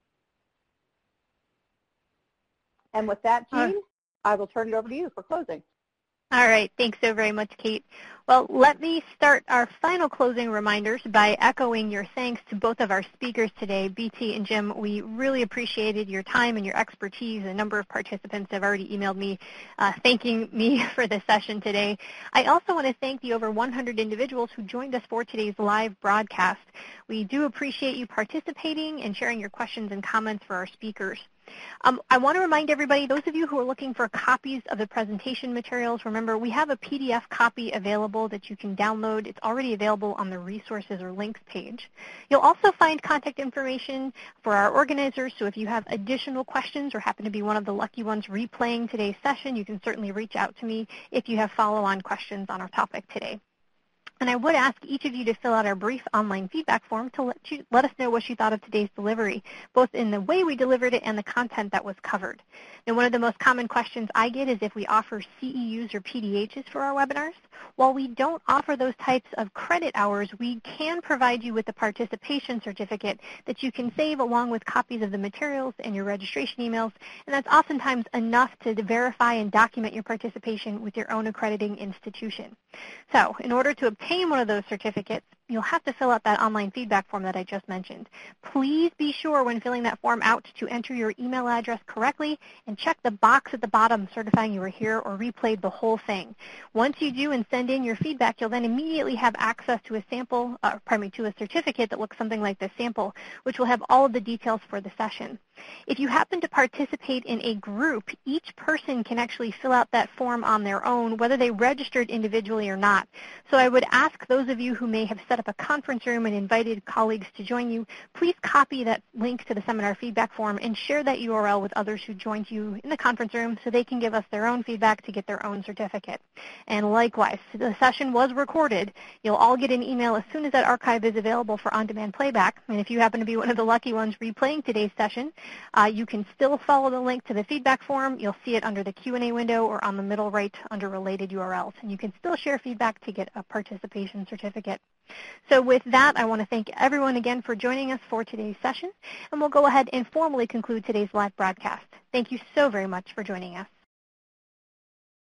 And with that, Jean, I will turn it over to you for closing. All right. Thanks so very much, Kate. Well, let me start our final closing reminders by echoing your thanks to both of our speakers today, B T and Jim. We really appreciated your time and your expertise. A number of participants have already emailed me uh, thanking me for this session today. I also want to thank the over one hundred individuals who joined us for today's live broadcast. We do appreciate you participating and sharing your questions and comments for our speakers. Um, I want to remind everybody, those of you who are looking for copies of the presentation materials, remember we have a P D F copy available that you can download. It's already available on the resources or links page. You'll also find contact information for our organizers, so if you have additional questions or happen to be one of the lucky ones replaying today's session, you can certainly reach out to me if you have follow-on questions on our topic today. And I would ask each of you to fill out our brief online feedback form to let, you, let us know what you thought of today's delivery, both in the way we delivered it and the content that was covered. Now, one of the most common questions I get is if we offer C E Us or P D Hs for our webinars. While we don't offer those types of credit hours, we can provide you with a participation certificate that you can save along with copies of the materials and your registration emails, and that's oftentimes enough to verify and document your participation with your own accrediting institution. So in order to obtain one of those certificates, you'll have to fill out that online feedback form that I just mentioned. Please be sure when filling that form out to enter your email address correctly and check the box at the bottom certifying you were here or replayed the whole thing. Once you do and send in your feedback, you'll then immediately have access to a sample, uh, pardon me, to a certificate that looks something like this sample, which will have all of the details for the session. If you happen to participate in a group, each person can actually fill out that form on their own, whether they registered individually or not. So I would ask those of you who may have set set up a conference room and invited colleagues to join you, please copy that link to the seminar feedback form and share that U R L with others who joined you in the conference room so they can give us their own feedback to get their own certificate. And likewise, the session was recorded. You'll all get an email as soon as that archive is available for on-demand playback. And if you happen to be one of the lucky ones replaying today's session, uh, you can still follow the link to the feedback form. You'll see it under the Q and A window or on the middle right under related U R Ls. And you can still share feedback to get a participation certificate. So with that, I want to thank everyone again for joining us for today's session. And we'll go ahead and formally conclude today's live broadcast. Thank you so very much for joining us.